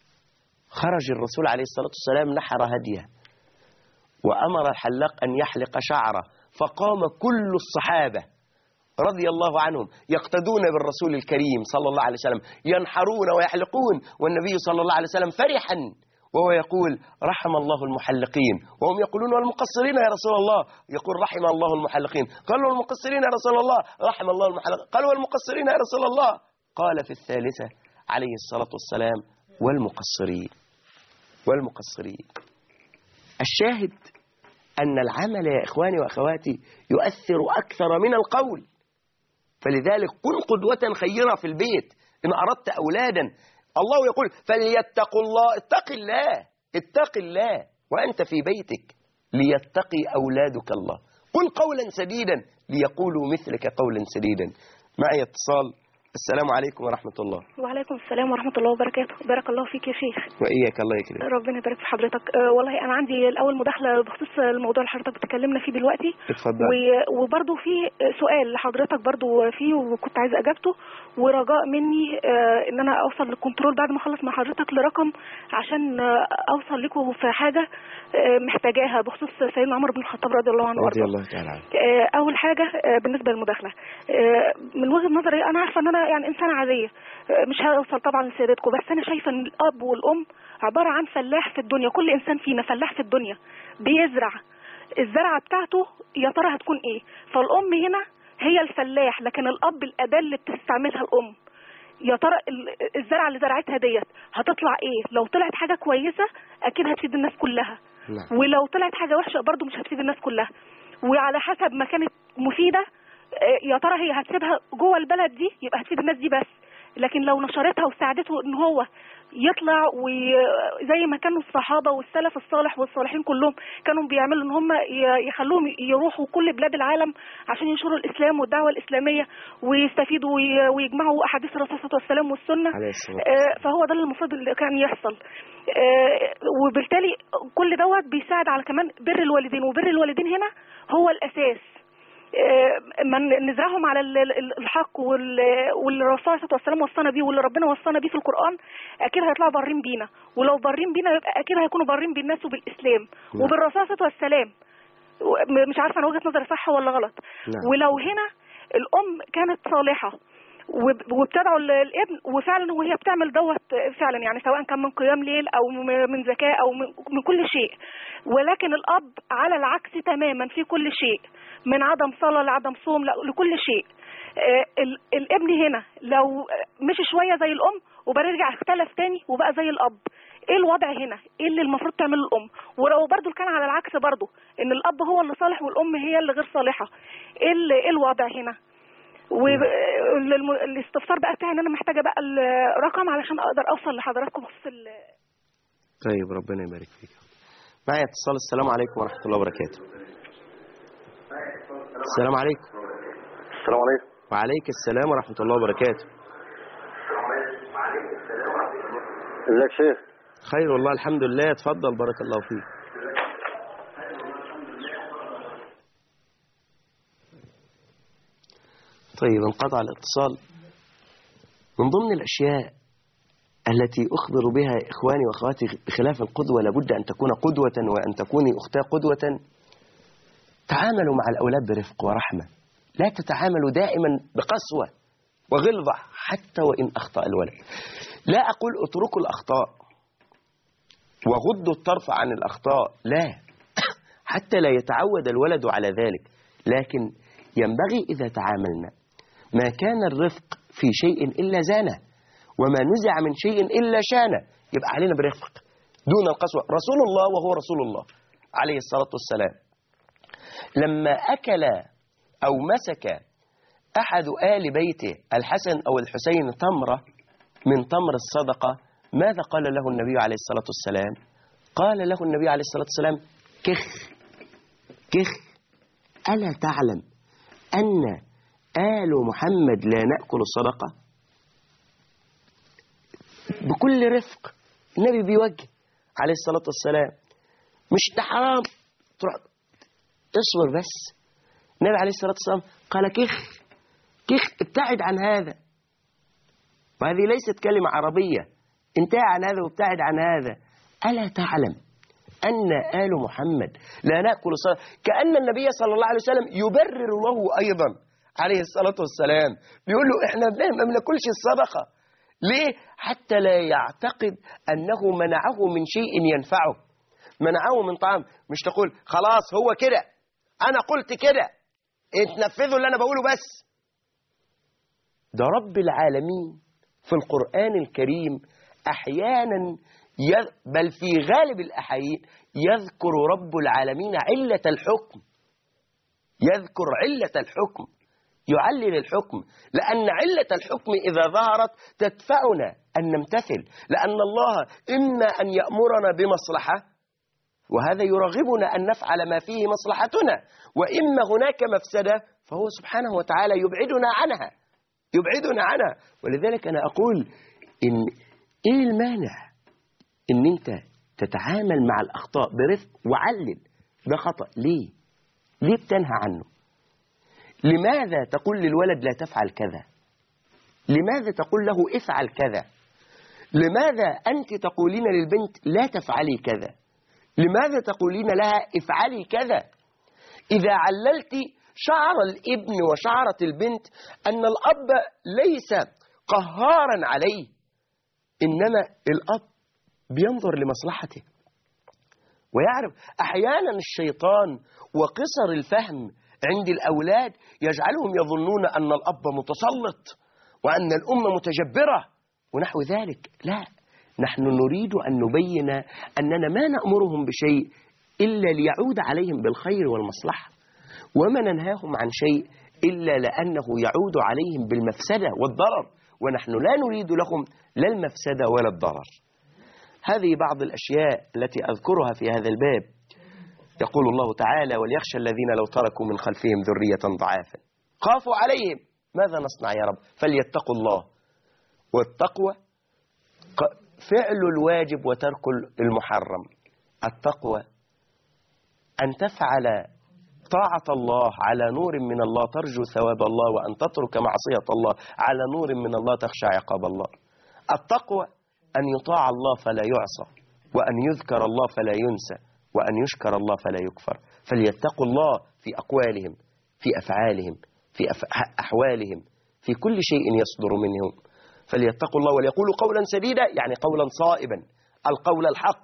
خرج الرسول عليه الصلاة والسلام نحر هديه وأمر الحلاق أن يحلق شعره، فقام كل الصحابة رضي الله عنهم يقتدون بالرسول الكريم صلى الله عليه وسلم، ينحرون ويحلقون، والنبي صلى الله عليه وسلم فرحا وهو يقول: رحم الله المحلقين، وهم يقولون: والمقصرين يا رسول الله؟ يقول: رحم الله المحلقين. قالوا: والمقصرين يا رسول الله؟ رحم الله المحلقين. قالوا: والمقصرين يا رسول الله؟ قال في الثالثة عليه الصلاة والسلام: والمقصرين، والمقصرين. الشاهد أن العمل يا إخواني وأخواتي يؤثر أكثر من القول. فلذلك كن قدوة خيرة في البيت إن أردت أولادا. الله يقول: فليتقوا الله. اتق الله، اتق الله وأنت في بيتك، ليتقي أولادك الله. قل قولا سديدا ليقولوا مثلك قولا سديدا. معي اتصال. السلام عليكم ورحمة الله. وعليكم السلام ورحمة الله وبركاته. بارك الله فيك يا شيخ. وإياك، الله يكرمك. ربنا يبارك في حضرتك. أه والله أنا عندي الأول مداخلة بخصوص الموضوع اللي حضرتك بتكلمنا فيه دلوقتي. اتفضل. وبرضه في سؤال لحضرتك برضه فيه وكنت عايزة إجابته، ورجاء مني أه إن أنا أوصل للكنترول بعد ما أخلص مع حضرتك لرقم عشان أه أوصل لكم في حاجة أه محتاجاها بخصوص سيدنا عمر بن الخطاب رضي الله عنه رضي الله تعالى عنه. أه أول حاجة أه بالنسبة للمداخلة، أه من وجهة نظري أنا عارفة إن أنا يعني إنسانة عادية، مش هوصل طبعا لسيادتكم، بس انا شايفه ان الاب والام عباره عن فلاح في الدنيا. كل انسان فينا فلاح في الدنيا بيزرع، الزرعه بتاعته يا ترى هتكون ايه؟ فالام هنا هي الفلاح، لكن الاب الاداه اللي بتستعملها الام. يا ترى الزرعه اللي زرعتها ديت هتطلع ايه؟ لو طلعت حاجه كويسه اكيد هتفيد الناس كلها، ولو طلعت حاجه وحشه برضو مش هتفيد الناس كلها. وعلى حسب ما كانت مفيده يا ترى هي هتسيبها جوه البلد دي يبقى هتفيد الناس دي بس، لكن لو نشرتها وساعدته ان هو يطلع وزي ما كانوا الصحابه والسلف الصالح والصالحين كلهم كانوا بيعملوا ان هم يخلوهم يروحوا كل بلاد العالم عشان ينشروا الاسلام والدعوه الاسلاميه ويستفيدوا ويجمعوا احاديث الرسول صلى الله عليه وسلم والسنه، فهو ده اللي المفروض اللي كان يحصل. وبالتالي كل دوت بيساعد على كمان بر الوالدين، وبر الوالدين هنا هو الاساس. من نزرعهم على الحق واللي الرسول صلى الله عليه وسلم وصانا بيه واللي ربنا وصانا بيه في القرآن، اكيد هيطلعوا بارين بينا، ولو بارين بينا يبقى اكيد هيكونوا بارين بالناس وبالاسلام وبالرسول صلى الله عليه وسلم. مش عارفه انا وجهه نظري صح ولا غلط. ولو هنا الام كانت صالحه وبتدعو الابن وفعلا وهي بتعمل دوت فعلا، يعني سواء كان من قيام ليل او من زكاه او من كل شيء، ولكن الاب على العكس تماما في كل شيء، من عدم صلاه لعدم صوم لكل شيء. الابن هنا لو مشي شويه زي الام وبرجع اختلف تاني وبقى زي الاب، ايه الوضع هنا؟ ايه اللي المفروض تعمله الام؟ ولو برضو كان على العكس برضو ان الاب هو اللي صالح والام هي اللي غير صالحه، ايه الوضع هنا؟ والاستفسار بقى بتاعي ان انا محتاجه بقى الرقم علشان اقدر اوصل لحضراتكم في ال... طيب ربنا يبارك فيك. معايا اتصال. السلام عليكم ورحمه الله وبركاته. السلام عليكم. السلام عليكم. وعليك السلام ورحمه الله وبركاته. ازيك يا شيخ؟ خير والله الحمد لله. اتفضل بارك الله فيك. طيب انقطع الاتصال. من ضمن الأشياء التي أخبر بها إخواني وأخواتي بخلاف القدوة، لابد أن تكون قدوة وأن تكوني أختها قدوة. تعاملوا مع الأولاد برفق ورحمة، لا تتعاملوا دائما بقسوة وغلظة حتى وإن أخطأ الولد. لا أقول اتركوا الأخطاء وغضوا الطرف عن الأخطاء، لا، حتى لا يتعود الولد على ذلك، لكن ينبغي إذا تعاملنا ما كان الرفق في شيء إلا زانه، وما نزع من شيء إلا شانه، يبقى علينا برفق دون القسوة. رسول الله وهو رسول الله عليه الصلاة والسلام لما أكل أو مسك أحد آل بيته الحسن أو الحسين تمرة من تمر الصدقة، ماذا قال له النبي عليه الصلاة والسلام؟ قال له النبي عليه الصلاة والسلام: كخ كخ، ألا تعلم أن آل محمد لا نأكل الصدقة؟ بكل رفق النبي بيوجه عليه الصلاة والسلام، مش ده حرام تروح اصبر بس. النبي عليه الصلاة والسلام قال: كخ كخ، ابتعد عن هذا. وهذه ليست كلمة عربية، انتهى عن هذا وابتعد عن هذا. ألا تعلم أن آل محمد لا نأكل الصدقة؟ كأن النبي صلى الله عليه وسلم يبرر له أيضا عليه الصلاة والسلام، بيقول له إحنا ما بناكلش الصدقة ليه؟ حتى لا يعتقد أنه منعه من شيء ينفعه، منعه من طعام. مش تقول خلاص هو كده، أنا قلت كده، اتنفذوا اللي أنا بقوله بس. ده رب العالمين في القرآن الكريم أحيانا يذ... بل في غالب الأحيان يذكر رب العالمين علة الحكم، يذكر علة الحكم، يعلل الحكم، لأن علة الحكم إذا ظهرت تدفعنا أن نمتثل، لأن الله إما أن يأمرنا بمصلحة وهذا يرغبنا أن نفعل ما فيه مصلحتنا، وإما هناك مفسدة فهو سبحانه وتعالى يبعدنا عنها يبعدنا عنها. ولذلك أنا أقول إن إيه المانع إن أنت تتعامل مع الأخطاء برفق وعلل ده خطأ؟ ليه؟ ليه بتنهى عنه؟ لماذا تقول للولد لا تفعل كذا؟ لماذا تقول له افعل كذا؟ لماذا أنت تقولين للبنت لا تفعلي كذا؟ لماذا تقولين لها افعلي كذا؟ إذا عللت شعر الابن وشعرة البنت أن الأب ليس قهارا عليه، إنما الأب بينظر لمصلحته ويعرف. أحيانا الشيطان وقصر الفهم عند الأولاد يجعلهم يظنون أن الأب متسلط وأن الأم متجبرة ونحو ذلك. لا، نحن نريد أن نبين أننا ما نأمرهم بشيء إلا ليعود عليهم بالخير والمصلحة، وما ننهاهم عن شيء إلا لأنه يعود عليهم بالمفسدة والضرر، ونحن لا نريد لهم لا المفسدة ولا الضرر. هذه بعض الأشياء التي أذكرها في هذا الباب. يقول الله تعالى: وليخشى الذين لو تركوا من خلفهم ذرية ضعافا خافوا عليهم ماذا نصنع يا رب؟ فليتقوا الله. والتقوى فعل الواجب وترك المحرم. التقوى أن تفعل طاعة الله على نور من الله ترجو ثواب الله، وأن تترك معصية الله على نور من الله تخشى عقاب الله. التقوى أن يطاع الله فلا يعصى، وأن يذكر الله فلا ينسى، وأن يشكر الله فلا يكفر. فليتقوا الله في أقوالهم، في أفعالهم، في أحوالهم، في كل شيء يصدر منهم. فليتقوا الله وليقولوا قولا سديدا، يعني قولا صائبا، القول الحق.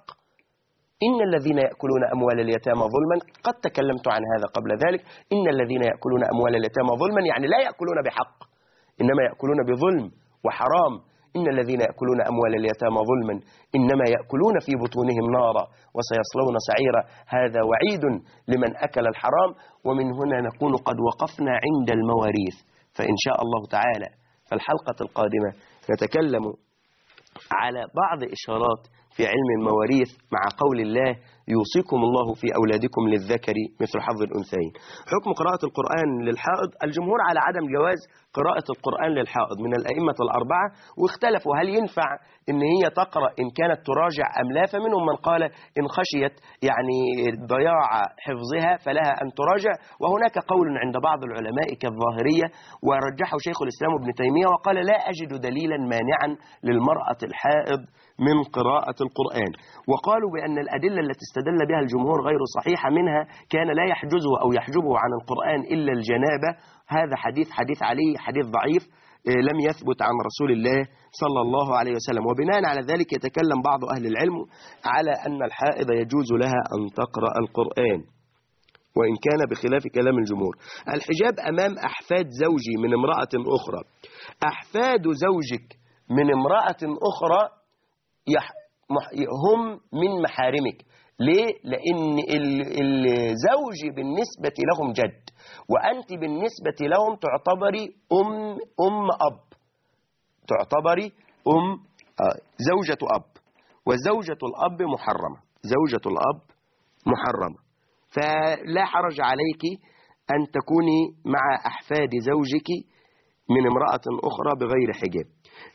إن الذين يأكلون أموال اليتامى ظلما، قد تكلمت عن هذا قبل ذلك، إن الذين يأكلون أموال اليتامى ظلما يعني لا يأكلون بحق، إنما يأكلون بظلم وحرام. إن الذين يأكلون أموال اليتامى ظلما إنما يأكلون في بطونهم نارا وسيصلون سعيرا. هذا وعيد لمن أكل الحرام. ومن هنا نكون قد وقفنا عند المواريث، فإن شاء الله تعالى في الحلقة القادمة نتكلم على بعض إشارات في علم المواريث مع قول الله: يوصيكم الله في أولادكم للذكر مثل حظ الأنثيين. حكم قراءة القرآن للحائض، الجمهور على عدم جواز قراءة القرآن للحائض من الأئمة الأربعة، واختلفوا هل ينفع إن هي تقرأ إن كانت تراجع أم لا. فمنهم من قال إن خشيت يعني ضياع حفظها فلها أن تراجع، وهناك قول عند بعض العلماء كالظاهرية ورجحه شيخ الإسلام ابن تيمية وقال لا أجد دليلا مانعا للمرأة الحائض من قراءة القرآن. وقالوا بأن الأدلة التي استدل بها الجمهور غير صحيحة، منها كان لا يحجزه أو يحجبه عن القرآن إلا الجنابة. هذا حديث حديث علي حديث ضعيف لم يثبت عن رسول الله صلى الله عليه وسلم. وبناء على ذلك يتكلم بعض أهل العلم على أن الحائض يجوز لها أن تقرأ القرآن، وإن كان بخلاف كلام الجمهور. الحجاب أمام أحفاد زوجي من امرأة أخرى. أحفاد زوجك من امرأة أخرى يح... هم من محارمك. ليه؟ لأن الزوج بالنسبة لهم جد، وأنت بالنسبة لهم تعتبري أم أم أب، تعتبري أم زوجة أب، وزوجة الأب محرمة، زوجة الأب محرمة. فلا حرج عليك أن تكوني مع أحفاد زوجك من امرأة أخرى بغير حجاب.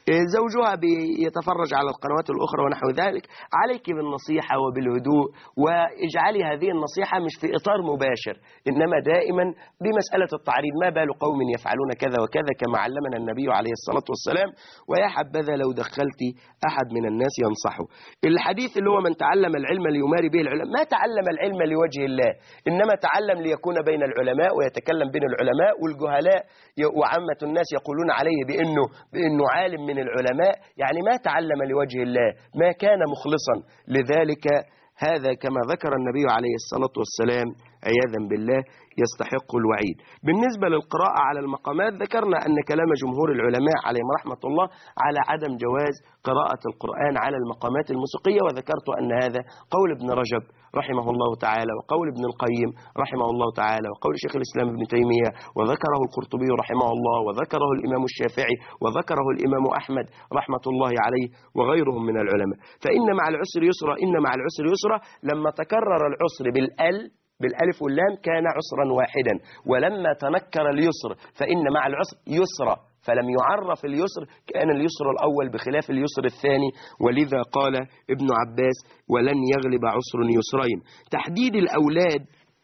زوجها بيتفرج على القنوات الأخرى ونحو ذلك، عليك بالنصيحة وبالهدوء، واجعلي هذه النصيحة مش في إطار مباشر، إنما دائما بمسألة التعريض. ما بال قوم يفعلون كذا وكذا كما علمنا النبي عليه الصلاة والسلام، ويا حبذا لو دخلت أحد من الناس ينصحه. الحديث اللي هو من تعلم العلم ليماري به العلماء، ما تعلم العلم لوجه الله، إنما تعلم ليكون بين العلماء ويتكلم بين العلماء، والجهلاء وعامة الناس يقولون عليه بأنه, بأنه عالم من العلماء، يعني ما تعلم لوجه الله، ما كان مخلصا. لذلك هذا كما ذكر النبي عليه الصلاة والسلام عياذا بالله يستحق الوعيد. بالنسبة للقراءة على المقامات، ذكرنا أن كلام جمهور العلماء عليهم رحمة الله على عدم جواز قراءة القرآن على المقامات الموسيقية، وذكرت أن هذا قول ابن رجب رحمه الله تعالى، وقول ابن القيم رحمه الله تعالى، وقول شيخ الإسلام ابن تيمية، وذكره القرطبي رحمه الله، وذكره الإمام الشافعي، وذكره الإمام أحمد رحمة الله عليه، وغيرهم من العلماء. فإن مع العسر يسرا، إن مع العسر يسرا، لما تكرر العسر بالأل بالألف واللام كان عسرا واحدا، ولما تنكر اليسر فإن مع العسر يسرا، فلم يعرف اليسر، كان اليسر الأول بخلاف اليسر الثاني. ولذا قال ابن عباس: ولن يغلب عسر يسرين. تحديد الأولاد،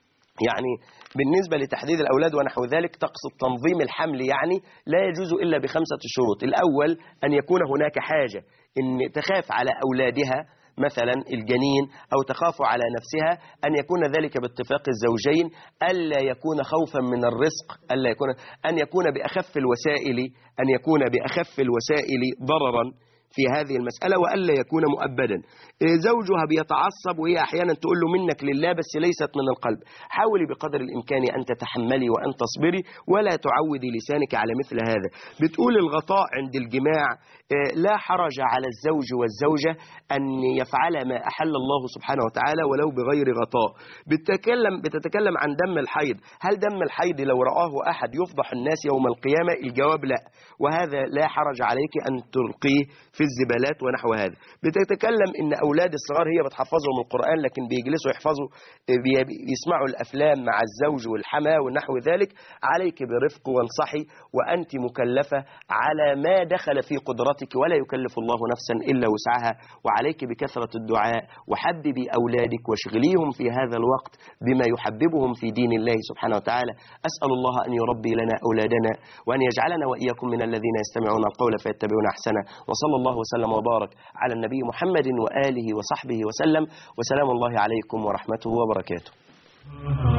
يعني بالنسبة لتحديد الأولاد ونحو ذلك تقصد تنظيم الحمل، يعني لا يجوز إلا بخمسة شروط. الأول أن يكون هناك حاجة، إن تخاف على أولادها مثلا الجنين، أو تخاف على نفسها، أن يكون ذلك باتفاق الزوجين، ألا يكون خوفا من الرزق، ألا يكون أن يكون بأخف الوسائل، أن يكون بأخف الوسائل ضررا في هذه المسألة وألا يكون مؤبدا. زوجها بيتعصب وهي أحيانا تقول له منك لله بس ليست من القلب. حاولي بقدر الإمكان أن تتحملي وأن تصبري ولا تعودي لسانك على مثل هذا. بتقول الغطاء عند الجماع لا حرج على الزوج والزوجة أن يفعل ما أحل الله سبحانه وتعالى ولو بغير غطاء. بتتكلم, بتتكلم عن دم الحيض. هل دم الحيض لو رآه أحد يفضح الناس يوم القيامة؟ الجواب لا، وهذا لا حرج عليك أن تلقيه في الزبالات ونحو هذا. بتتكلم إن أولاد الصغار هي بتحفظهم القرآن لكن بيجلسوا يحفظوا بيسمعوا الأفلام مع الزوج والحما ونحو ذلك. عليك برفق وانصحي، وأنت مكلفة على ما دخل في قدرتك ولا يكلف الله نفسا إلا وسعها. وعليك بكثرة الدعاء وحببي أولادك واشغليهم في هذا الوقت بما يحببهم في دين الله سبحانه وتعالى. أسأل الله أن يربي لنا أولادنا وأن يجعلنا وإياكم من الذين يستمعون القول فيتبعون أحسنه. وصلى الله وسلم وبارك على النبي محمد وآله وصحبه وسلم، وسلام الله عليكم ورحمته وبركاته.